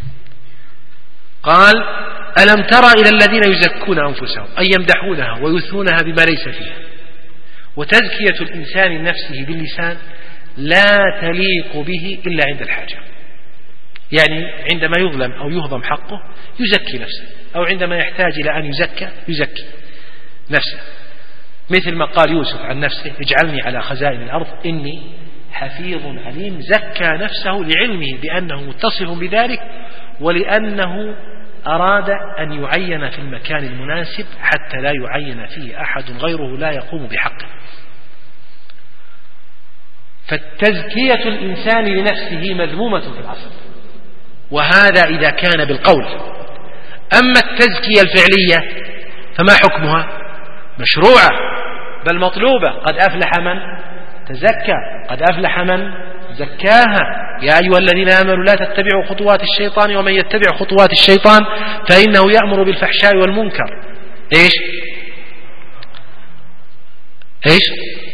قال ألم ترى إلى الذين يزكون أنفسهم أي يمدحونها ويثنونها بما ليس فيها. وتزكية الإنسان نفسه باللسان لا تليق به إلا عند الحاجة. يعني عندما يظلم أو يهضم حقه يزكي نفسه، أو عندما يحتاج إلى أن يزكى يزكي نفسه، مثل ما قال يوسف عن نفسه: اجعلني على خزائن الأرض إني حفيظ عليم. زكى نفسه لعلمه بأنه متصف بذلك، ولأنه أراد أن يعين في المكان المناسب حتى لا يعين فيه أحد غيره لا يقوم بحقه. فالتزكية الإنسان لنفسه مذمومة في الأصل، وهذا إذا كان بالقول. أما التزكية الفعلية فما حكمها؟ مشروعة بل مطلوبة. قد أفلح من تزكى، قد أفلح من زكاها. يا أيها الذين آمنوا لا تتبعوا خطوات الشيطان ومن يتبع خطوات الشيطان فإنه يأمر بالفحشاء والمنكر. إيش إيش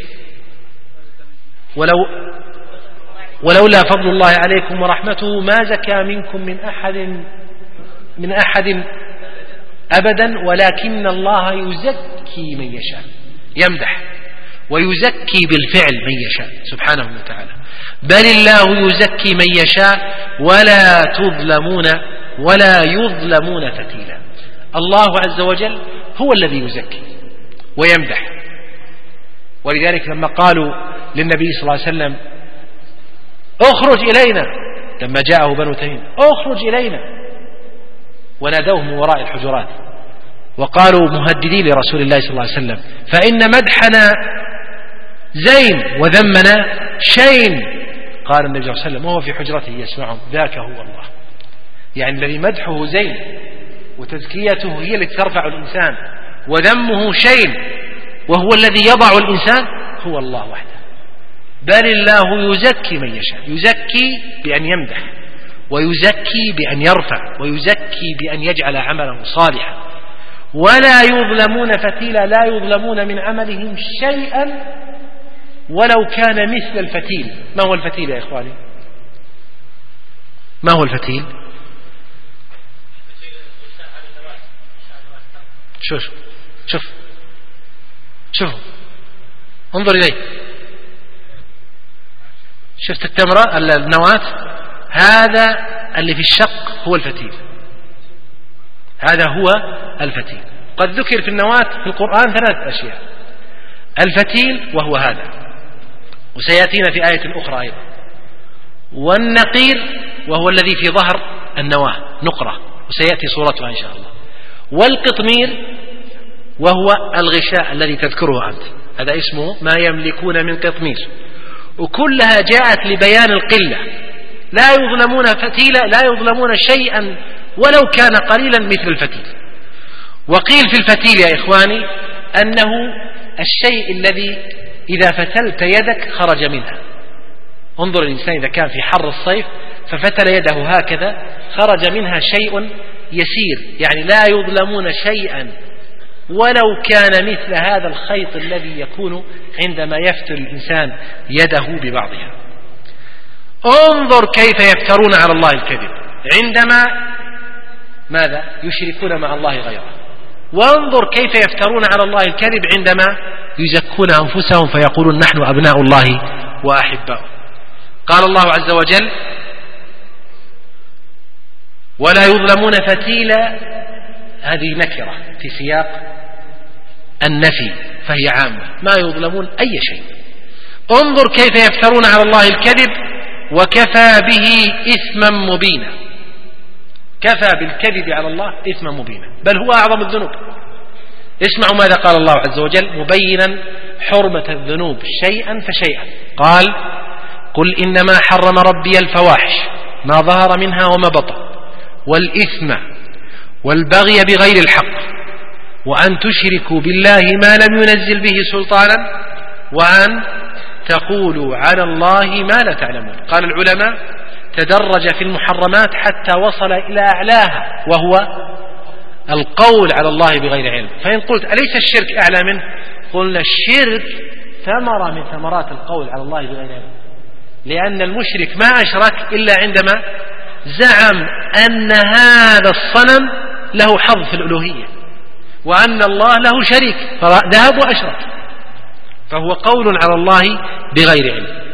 ولو ولولا فضل الله عليكم ورحمته ما زكى منكم من أحد من أحد أبدا ولكن الله يزكي من يشاء. يمدح ويزكي بالفعل من يشاء سبحانه وتعالى. بل الله يزكي من يشاء ولا تظلمون ولا يظلمون فتيلا. الله عز وجل هو الذي يزكي ويمدح. ولذلك لما قالوا للنبي صلى الله عليه وسلم: اخرج إلينا، لما جاءه بنو تميم: اخرج إلينا، ونادوه من وراء الحجرات وقالوا مهددين لرسول الله صلى الله عليه وسلم: فإن مدحنا زين وذمنا شين. قال النبي صلى الله عليه وسلم وهو في حجرته يسمعهم: ذاك هو الله. يعني الذي مدحه زين وتزكيته هي التي ترفع الإنسان، وذمه شين وهو الذي يضع الإنسان هو الله وحده. بل الله يزكي من يشاء، يزكي بأن يمدح، ويزكي بأن يرفع، ويزكي بأن يجعل عمله صالحا. ولا يظلمون فتيلا، لا يظلمون من عملهم شيئا ولو كان مثل الفتيل. ما هو الفتيل يا إخواني؟ ما هو الفتيل؟ شوف شوف شوف انظر إليه. شفت التمرة النواة؟ هذا اللي في الشق هو الفتيل، هذا هو الفتيل. قد ذكر في النواة في القرآن ثلاث أشياء: الفتيل وهو هذا، وسيأتينا في آية أخرى أيضا، والنقير وهو الذي في ظهر النواة نقرة وسيأتي صورتها إن شاء الله، والقطمير وهو الغشاء الذي تذكره أنت، هذا اسمه ما يملكون من قطمير. وكلها جاءت لبيان القلة. لا يظلمون فتيلا، لا يظلمون شيئا ولو كان قليلا مثل الفتيل. وقيل في الفتيل يا إخواني أنه الشيء الذي إذا فتلت يدك خرج منها. انظر الإنسان إذا كان في حر الصيف ففتل يده هكذا خرج منها شيء يسير، يعني لا يظلمون شيئا ولو كان مثل هذا الخيط الذي يكون عندما يفتل الإنسان يده ببعضها. انظر كيف يفترون على الله الكذب عندما ماذا؟ يشركون مع الله غيره. وانظر كيف يفترون على الله الكذب عندما يزكون أنفسهم فيقولون نحن أبناء الله وأحباؤه. قال الله عز وجل: ولا يظلمون فتيلا، هذه نكرة في سياق النفي فهي عامة، ما يظلمون أي شيء. انظر كيف يفترون على الله الكذب وكفى به إثما مبينا. كفى بالكذب على الله إثما مبينا، بل هو أعظم الذنوب. اسمعوا ماذا قال الله عز وجل مبينا حرمة الذنوب شيئا فشيئا. قال: قل إنما حرم ربي الفواحش ما ظهر منها وما بطن والإثم والبغي بغير الحق وأن تشركوا بالله ما لم ينزل به سلطانا وأن تقولوا على الله ما لا تعلمون. قال العلماء: تدرج في المحرمات حتى وصل إلى أعلاها وهو القول على الله بغير علم. فإن قلت أليس الشرك أعلى منه؟ قلنا الشرك ثمرة من ثمرات القول على الله بغير علم، لأن المشرك ما أشرك إلا عندما زعم أن هذا الصنم له حظ في الألوهية وأن الله له شريك فذهب وأشرك، فهو قول على الله بغير علم.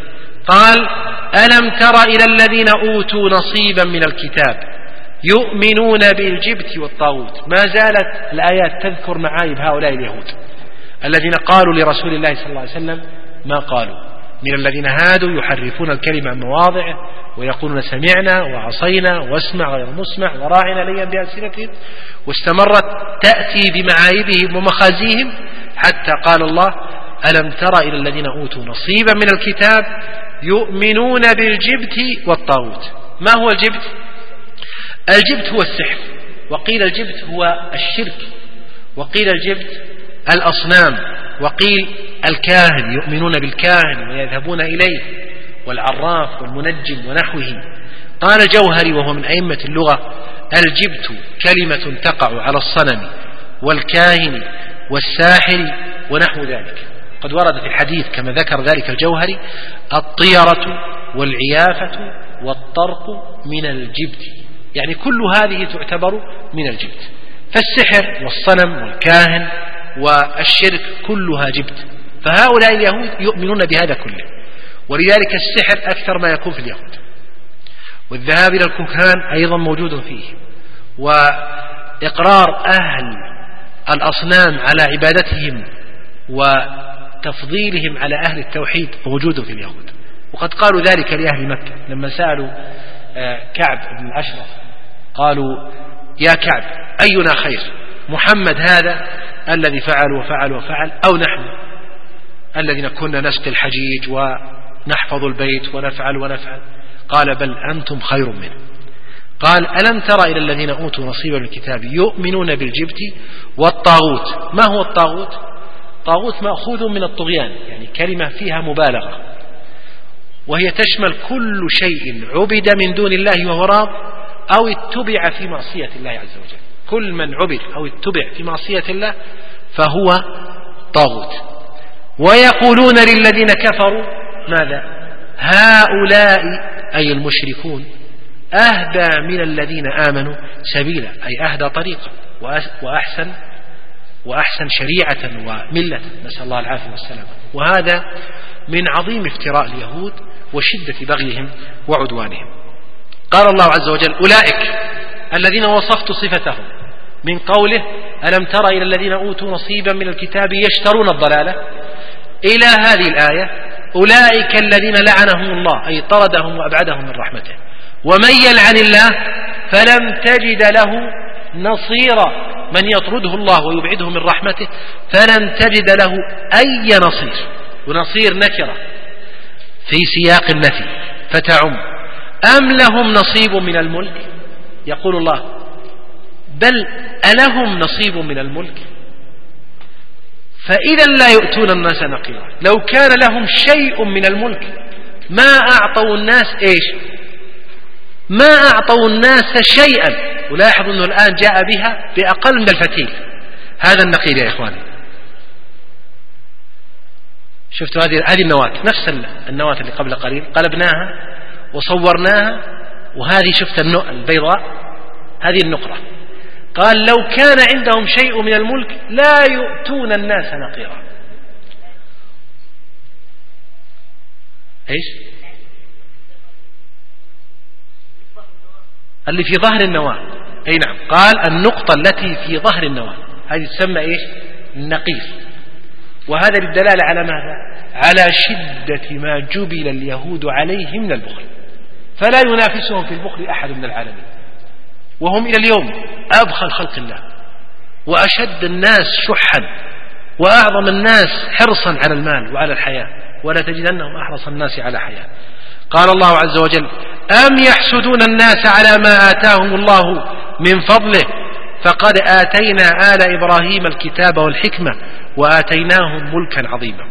قال ألم تر إلى الذين أوتوا نصيبا من الكتاب يؤمنون بالجبت والطاغوت. ما زالت الآيات تذكر معايب هؤلاء اليهود الذين قالوا لرسول الله صلى الله عليه وسلم ما قالوا، من الذين هادوا يحرفون الكلمة عن مواضعه ويقولون سمعنا وعصينا واسمع غير مسمع وراعنا ليا بألسنتهم، واستمرت تأتي بمعايبهم ومخازيهم حتى قال الله ألم تر إلى الذين أوتوا نصيبا من الكتاب يؤمنون بالجبت والطاغوت. ما هو الجبت؟ الجبت هو السحر، وقيل الجبت هو الشرك، وقيل الجبت الأصنام، وقيل الكاهن، يؤمنون بالكاهن ويذهبون إليه، والعراف والمنجم ونحوه. قال الجوهري وهو من أئمة اللغة الجبت كلمة تقع على الصنم والكاهن والساحر ونحو ذلك. قد ورد في الحديث كما ذكر ذلك الجوهري الطيرة والعيافة والطرق من الجبت، يعني كل هذه تعتبر من الجبت. فالسحر والصنم والكاهن والشرك كلها جبت، فهؤلاء اليهود يؤمنون بهذا كله، ولذلك السحر أكثر ما يكون في اليهود، والذهاب إلى الكهان أيضا موجود فيه، وإقرار أهل الأصنام على عبادتهم وتفضيلهم على أهل التوحيد موجود في اليهود. وقد قالوا ذلك لأهل مكة لما سألوا كعب بن الأشرف قالوا يا كعب أينا خير، محمد هذا الذي فعل وفعل وفعل أو نحن الذين كنا نسقي الحجيج ونحفظ البيت ونفعل ونفعل؟ قال بل أنتم خير منه. قال ألم تر إلى الذين أوتوا نصيبا من الكتاب يؤمنون بالجبت والطاغوت. ما هو الطاغوت؟ طاغوت مأخوذ من الطغيان، يعني كلمة فيها مبالغة، وهي تشمل كل شيء عبد من دون الله وهو راض أو اتبع في معصية الله عز وجل. كل من عبد أو اتبع في معصية الله فهو طاغوت. ويقولون للذين كفروا ماذا؟ هؤلاء أي المشركون أهدى من الذين آمنوا سبيلا، أي أهدى طريقا وأحسن وأحسن شريعة وملة، نسأل الله العافية والسلامة. وهذا من عظيم افتراء اليهود وشدة بغيهم وعدوانهم. قال الله عز وجل أولئك الذين وصفت صفتهم من قوله ألم تر إلى الذين أوتوا نصيبا من الكتاب يشترون الضلالة إلى هذه الآية أولئك الذين لعنهم الله، أي طردهم وأبعدهم من رحمته. ومن يلعن الله فلن تجد له نصيرا، من يطرده الله ويبعده من رحمته فلن تجد له أي نصير. ونصير نكرة في سياق النفي فتعم. أم لهم نصيب من الملك؟ يقول الله بل ألهم نصيب من الملك؟ فإذا لا يؤتون الناس نقيرا. لو كان لهم شيء من الملك ما أعطوا الناس إيش؟ ما أعطوا الناس شيئا. ولاحظوا أنه الآن جاء بها بأقل من الفتيل. هذا النقير يا إخواني، شفتوا هذه هذه النواة، نفس النواة اللي قبل قليل قلبناها وصورناها، وهذه شفت البيضاء هذه النقرة. قال لو كان عندهم شيء من الملك لا يؤتون الناس نقيرا. ايش اللي في ظهر النواة؟ اي نعم، قال النقطة التي في ظهر النواة هذه تسمى ايش؟ النقير. وهذا للدلالة على ماذا؟ على شدة ما جبل اليهود عليه من البخل، فلا ينافسهم في البخل أحد من العالمين، وهم إلى اليوم أبخل خلق الله وأشد الناس شحا وأعظم الناس حرصا على المال وعلى الحياة، ولا تجدنهم أحرص الناس على حياة. قال الله عز وجل أم يحسدون الناس على ما آتاهم الله من فضله فقد آتينا آل إبراهيم الكتاب والحكمة وآتيناهم ملكا عظيما.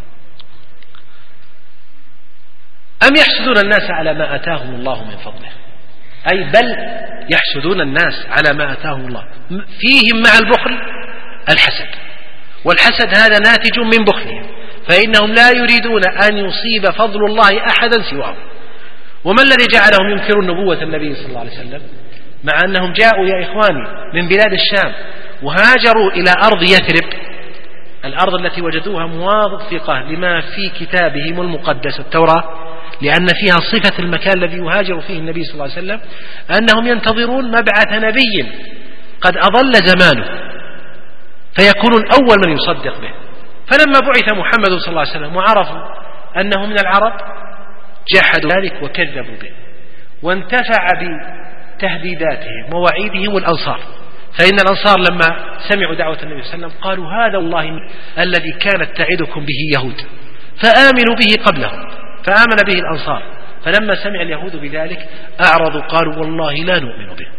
أم يحسدون الناس على ما آتاهم الله من فضله، أي بل يحسدون الناس على ما آتاهم الله. فيهم مع البخل الحسد، والحسد هذا ناتج من بخلهم، فإنهم لا يريدون أن يصيب فضل الله أحدا سواهم. وما الذي جعلهم ينكرون نبوة النبي صلى الله عليه وسلم مع أنهم جاءوا يا إخواني من بلاد الشام وهاجروا إلى أرض يثرب، الأرض التي وجدوها موافقة لما في كتابهم المقدس التوراة، لأن فيها صفة المكان الذي يهاجر فيه النبي صلى الله عليه وسلم، أنهم ينتظرون مبعث نبي قد أضل زمانه فيكونون أول من يصدق به. فلما بعث محمد صلى الله عليه وسلم وعرفوا أنه من العرب جحدوا ذلك وكذبوا به، وانتفع بتهديداتهم ووعيدهم الأنصار. فإن الأنصار لما سمعوا دعوة النبي صلى الله عليه وسلم قالوا هذا الله الذي كانت تعدكم به يهود فآمنوا به قبلهم، فآمن به الأنصار. فلما سمع اليهود بذلك أعرضوا قالوا والله لا نؤمن به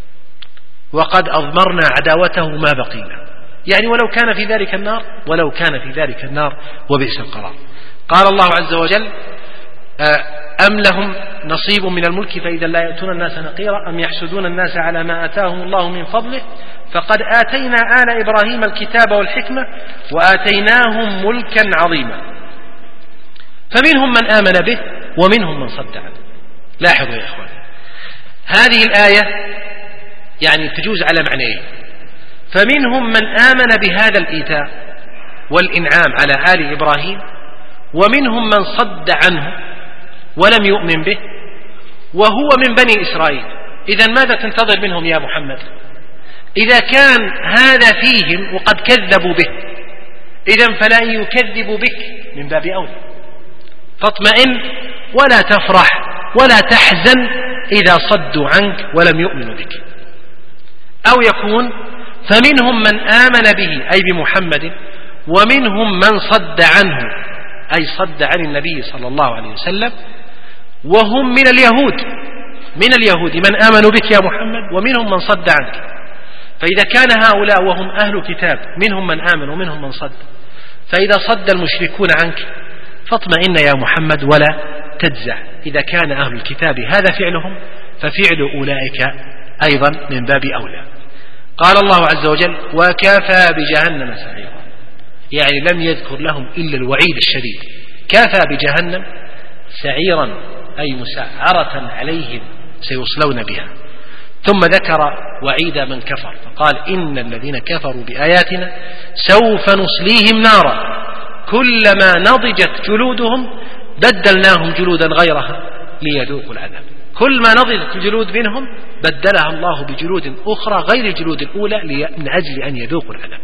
وقد أضمرنا عداوته ما بقينا، يعني ولو كان في ذلك النار ولو كان في ذلك النار وبئس القرار. قال الله عز وجل أم لهم نصيب من الملك فإذا لا يأتون الناس نقيرا أم يحسدون الناس على ما آتاهم الله من فضله فقد آتينا آل إبراهيم الكتاب والحكمة وآتيناهم ملكا عظيما. فمنهم من آمن به ومنهم من صد عنه. لاحظوا يا إخوان، هذه الآية يعني تجوز على معنيين. فمنهم من آمن بهذا الإيتاء والإنعام على آل إبراهيم، ومنهم من صد عنه ولم يؤمن به وهو من بني إسرائيل. إذن ماذا تنتظر منهم يا محمد؟ إذا كان هذا فيهم وقد كذبوا به، إذن فلا يكذب بك من باب أولى. فاطمئن ولا تفرح ولا تحزن إذا صدوا عنك ولم يؤمنوا بك. أو يكون فمنهم من آمن به أي بمحمد ومنهم من صد عنه أي صد عن النبي صلى الله عليه وسلم، وهم من اليهود من اليهود من آمنوا بك يا محمد ومنهم من صد عنك. فإذا كان هؤلاء وهم أهل كتاب منهم من آمن ومنهم من صد، فإذا صد المشركون عنك فاطمئن يا محمد ولا تجزع. إذا كان أهل الكتاب هذا فعلهم ففعل أولئك أيضا من باب أولى. قال الله عز وجل وكفى بجهنم سعيرا، يعني لم يذكر لهم إلا الوعيد الشديد. كفى بجهنم سعيرا أي مسعرة عليهم سيصلون بها. ثم ذكر وعيد من كفر فقال إن الذين كفروا بآياتنا سوف نصليهم نارا كلما نضجت جلودهم بدلناهم جلودا غيرها ليذوقوا العذاب. كل ما نضجت الجلود منهم بدلها الله بجلود أخرى غير الجلود الأولى من أجل أن يذوقوا العذاب.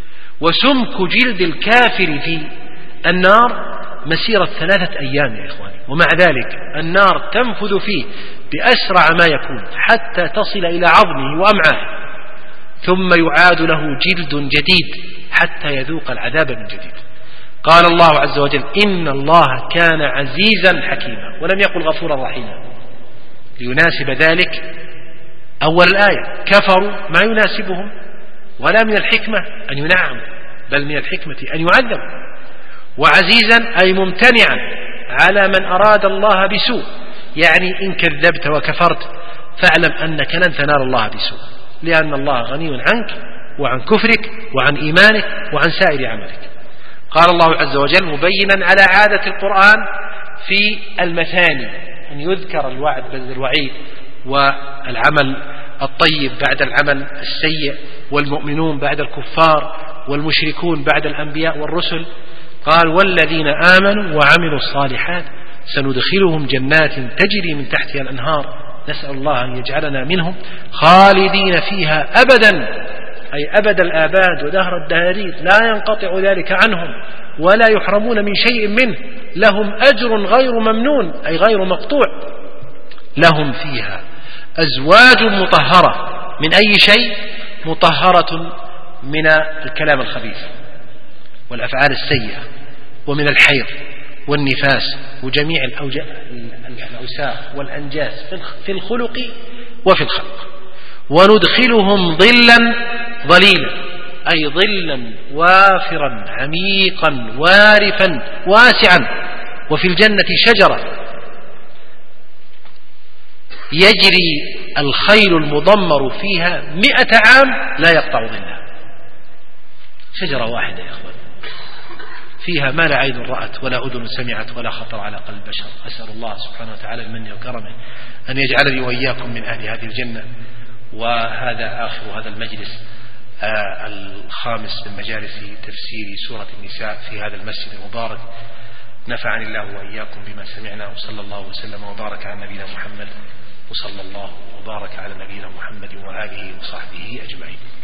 وسمك جلد الكافر في النار مسيرة ثلاثة أيام يا إخواني، ومع ذلك النار تنفذ فيه بأسرع ما يكون حتى تصل إلى عظمه وأمعائه، ثم يعاد له جلد جديد حتى يذوق العذاب من جديد. قال الله عز وجل إن الله كان عزيزا حكيما، ولم يقل غفورا رحيما ليناسب ذلك أول الآية. كفروا ما يناسبهم، ولا من الحكمة أن ينعموا بل من الحكمة أن يعذبوا. وعزيزا أي ممتنعا على من أراد الله بسوء، يعني إن كذبت وكفرت فاعلم أنك لن تنال الله بسوء، لأن الله غني عنك وعن كفرك وعن إيمانك وعن سائر عملك. قال الله عز وجل مبينا على عادة القرآن في المثاني أن يذكر الوعد بعد الوعيد، والعمل الطيب بعد العمل السيء، والمؤمنون بعد الكفار، والمشركون بعد الأنبياء والرسل. قال والذين آمنوا وعملوا الصالحات سندخلهم جنات تجري من تحتها الأنهار نسأل الله أن يجعلنا منهم خالدين فيها أبدا أي أبد الآباد ودهر الدهارير لا ينقطع ذلك عنهم ولا يحرمون من شيء منه، لهم أجر غير ممنون أي غير مقطوع. لهم فيها أزواج مطهرة من أي شيء؟ مطهرة من الكلام الخبيث والأفعال السيئة ومن الحيض والنفاس وجميع الأوساخ والأنجاس في الخلق وفي الخلق. وندخلهم ظلا ظليلا أي ظلا وافرا عميقا وارفا واسعا. وفي الجنة شجرة يجري الخيل المضمر فيها مئة عام لا يقطع ظلها. شجرة واحدة يا أخوان فيها ما لا عين رأت ولا أذن سمعت ولا خطر على قلب بشر. أسأل الله سبحانه وتعالى المن وكرمه أن يجعلني وإياكم من أهل هذه الجنة. وهذا آخر هذا المجلس آه الخامس من مجالس تفسير سورة النساء في هذا المسجد المبارك. نفعني الله وإياكم بما سمعنا، وصلى الله وسلم وبارك على نبينا محمد، وصلى الله وبارك على نبينا محمد وآله وصحبه أجمعين.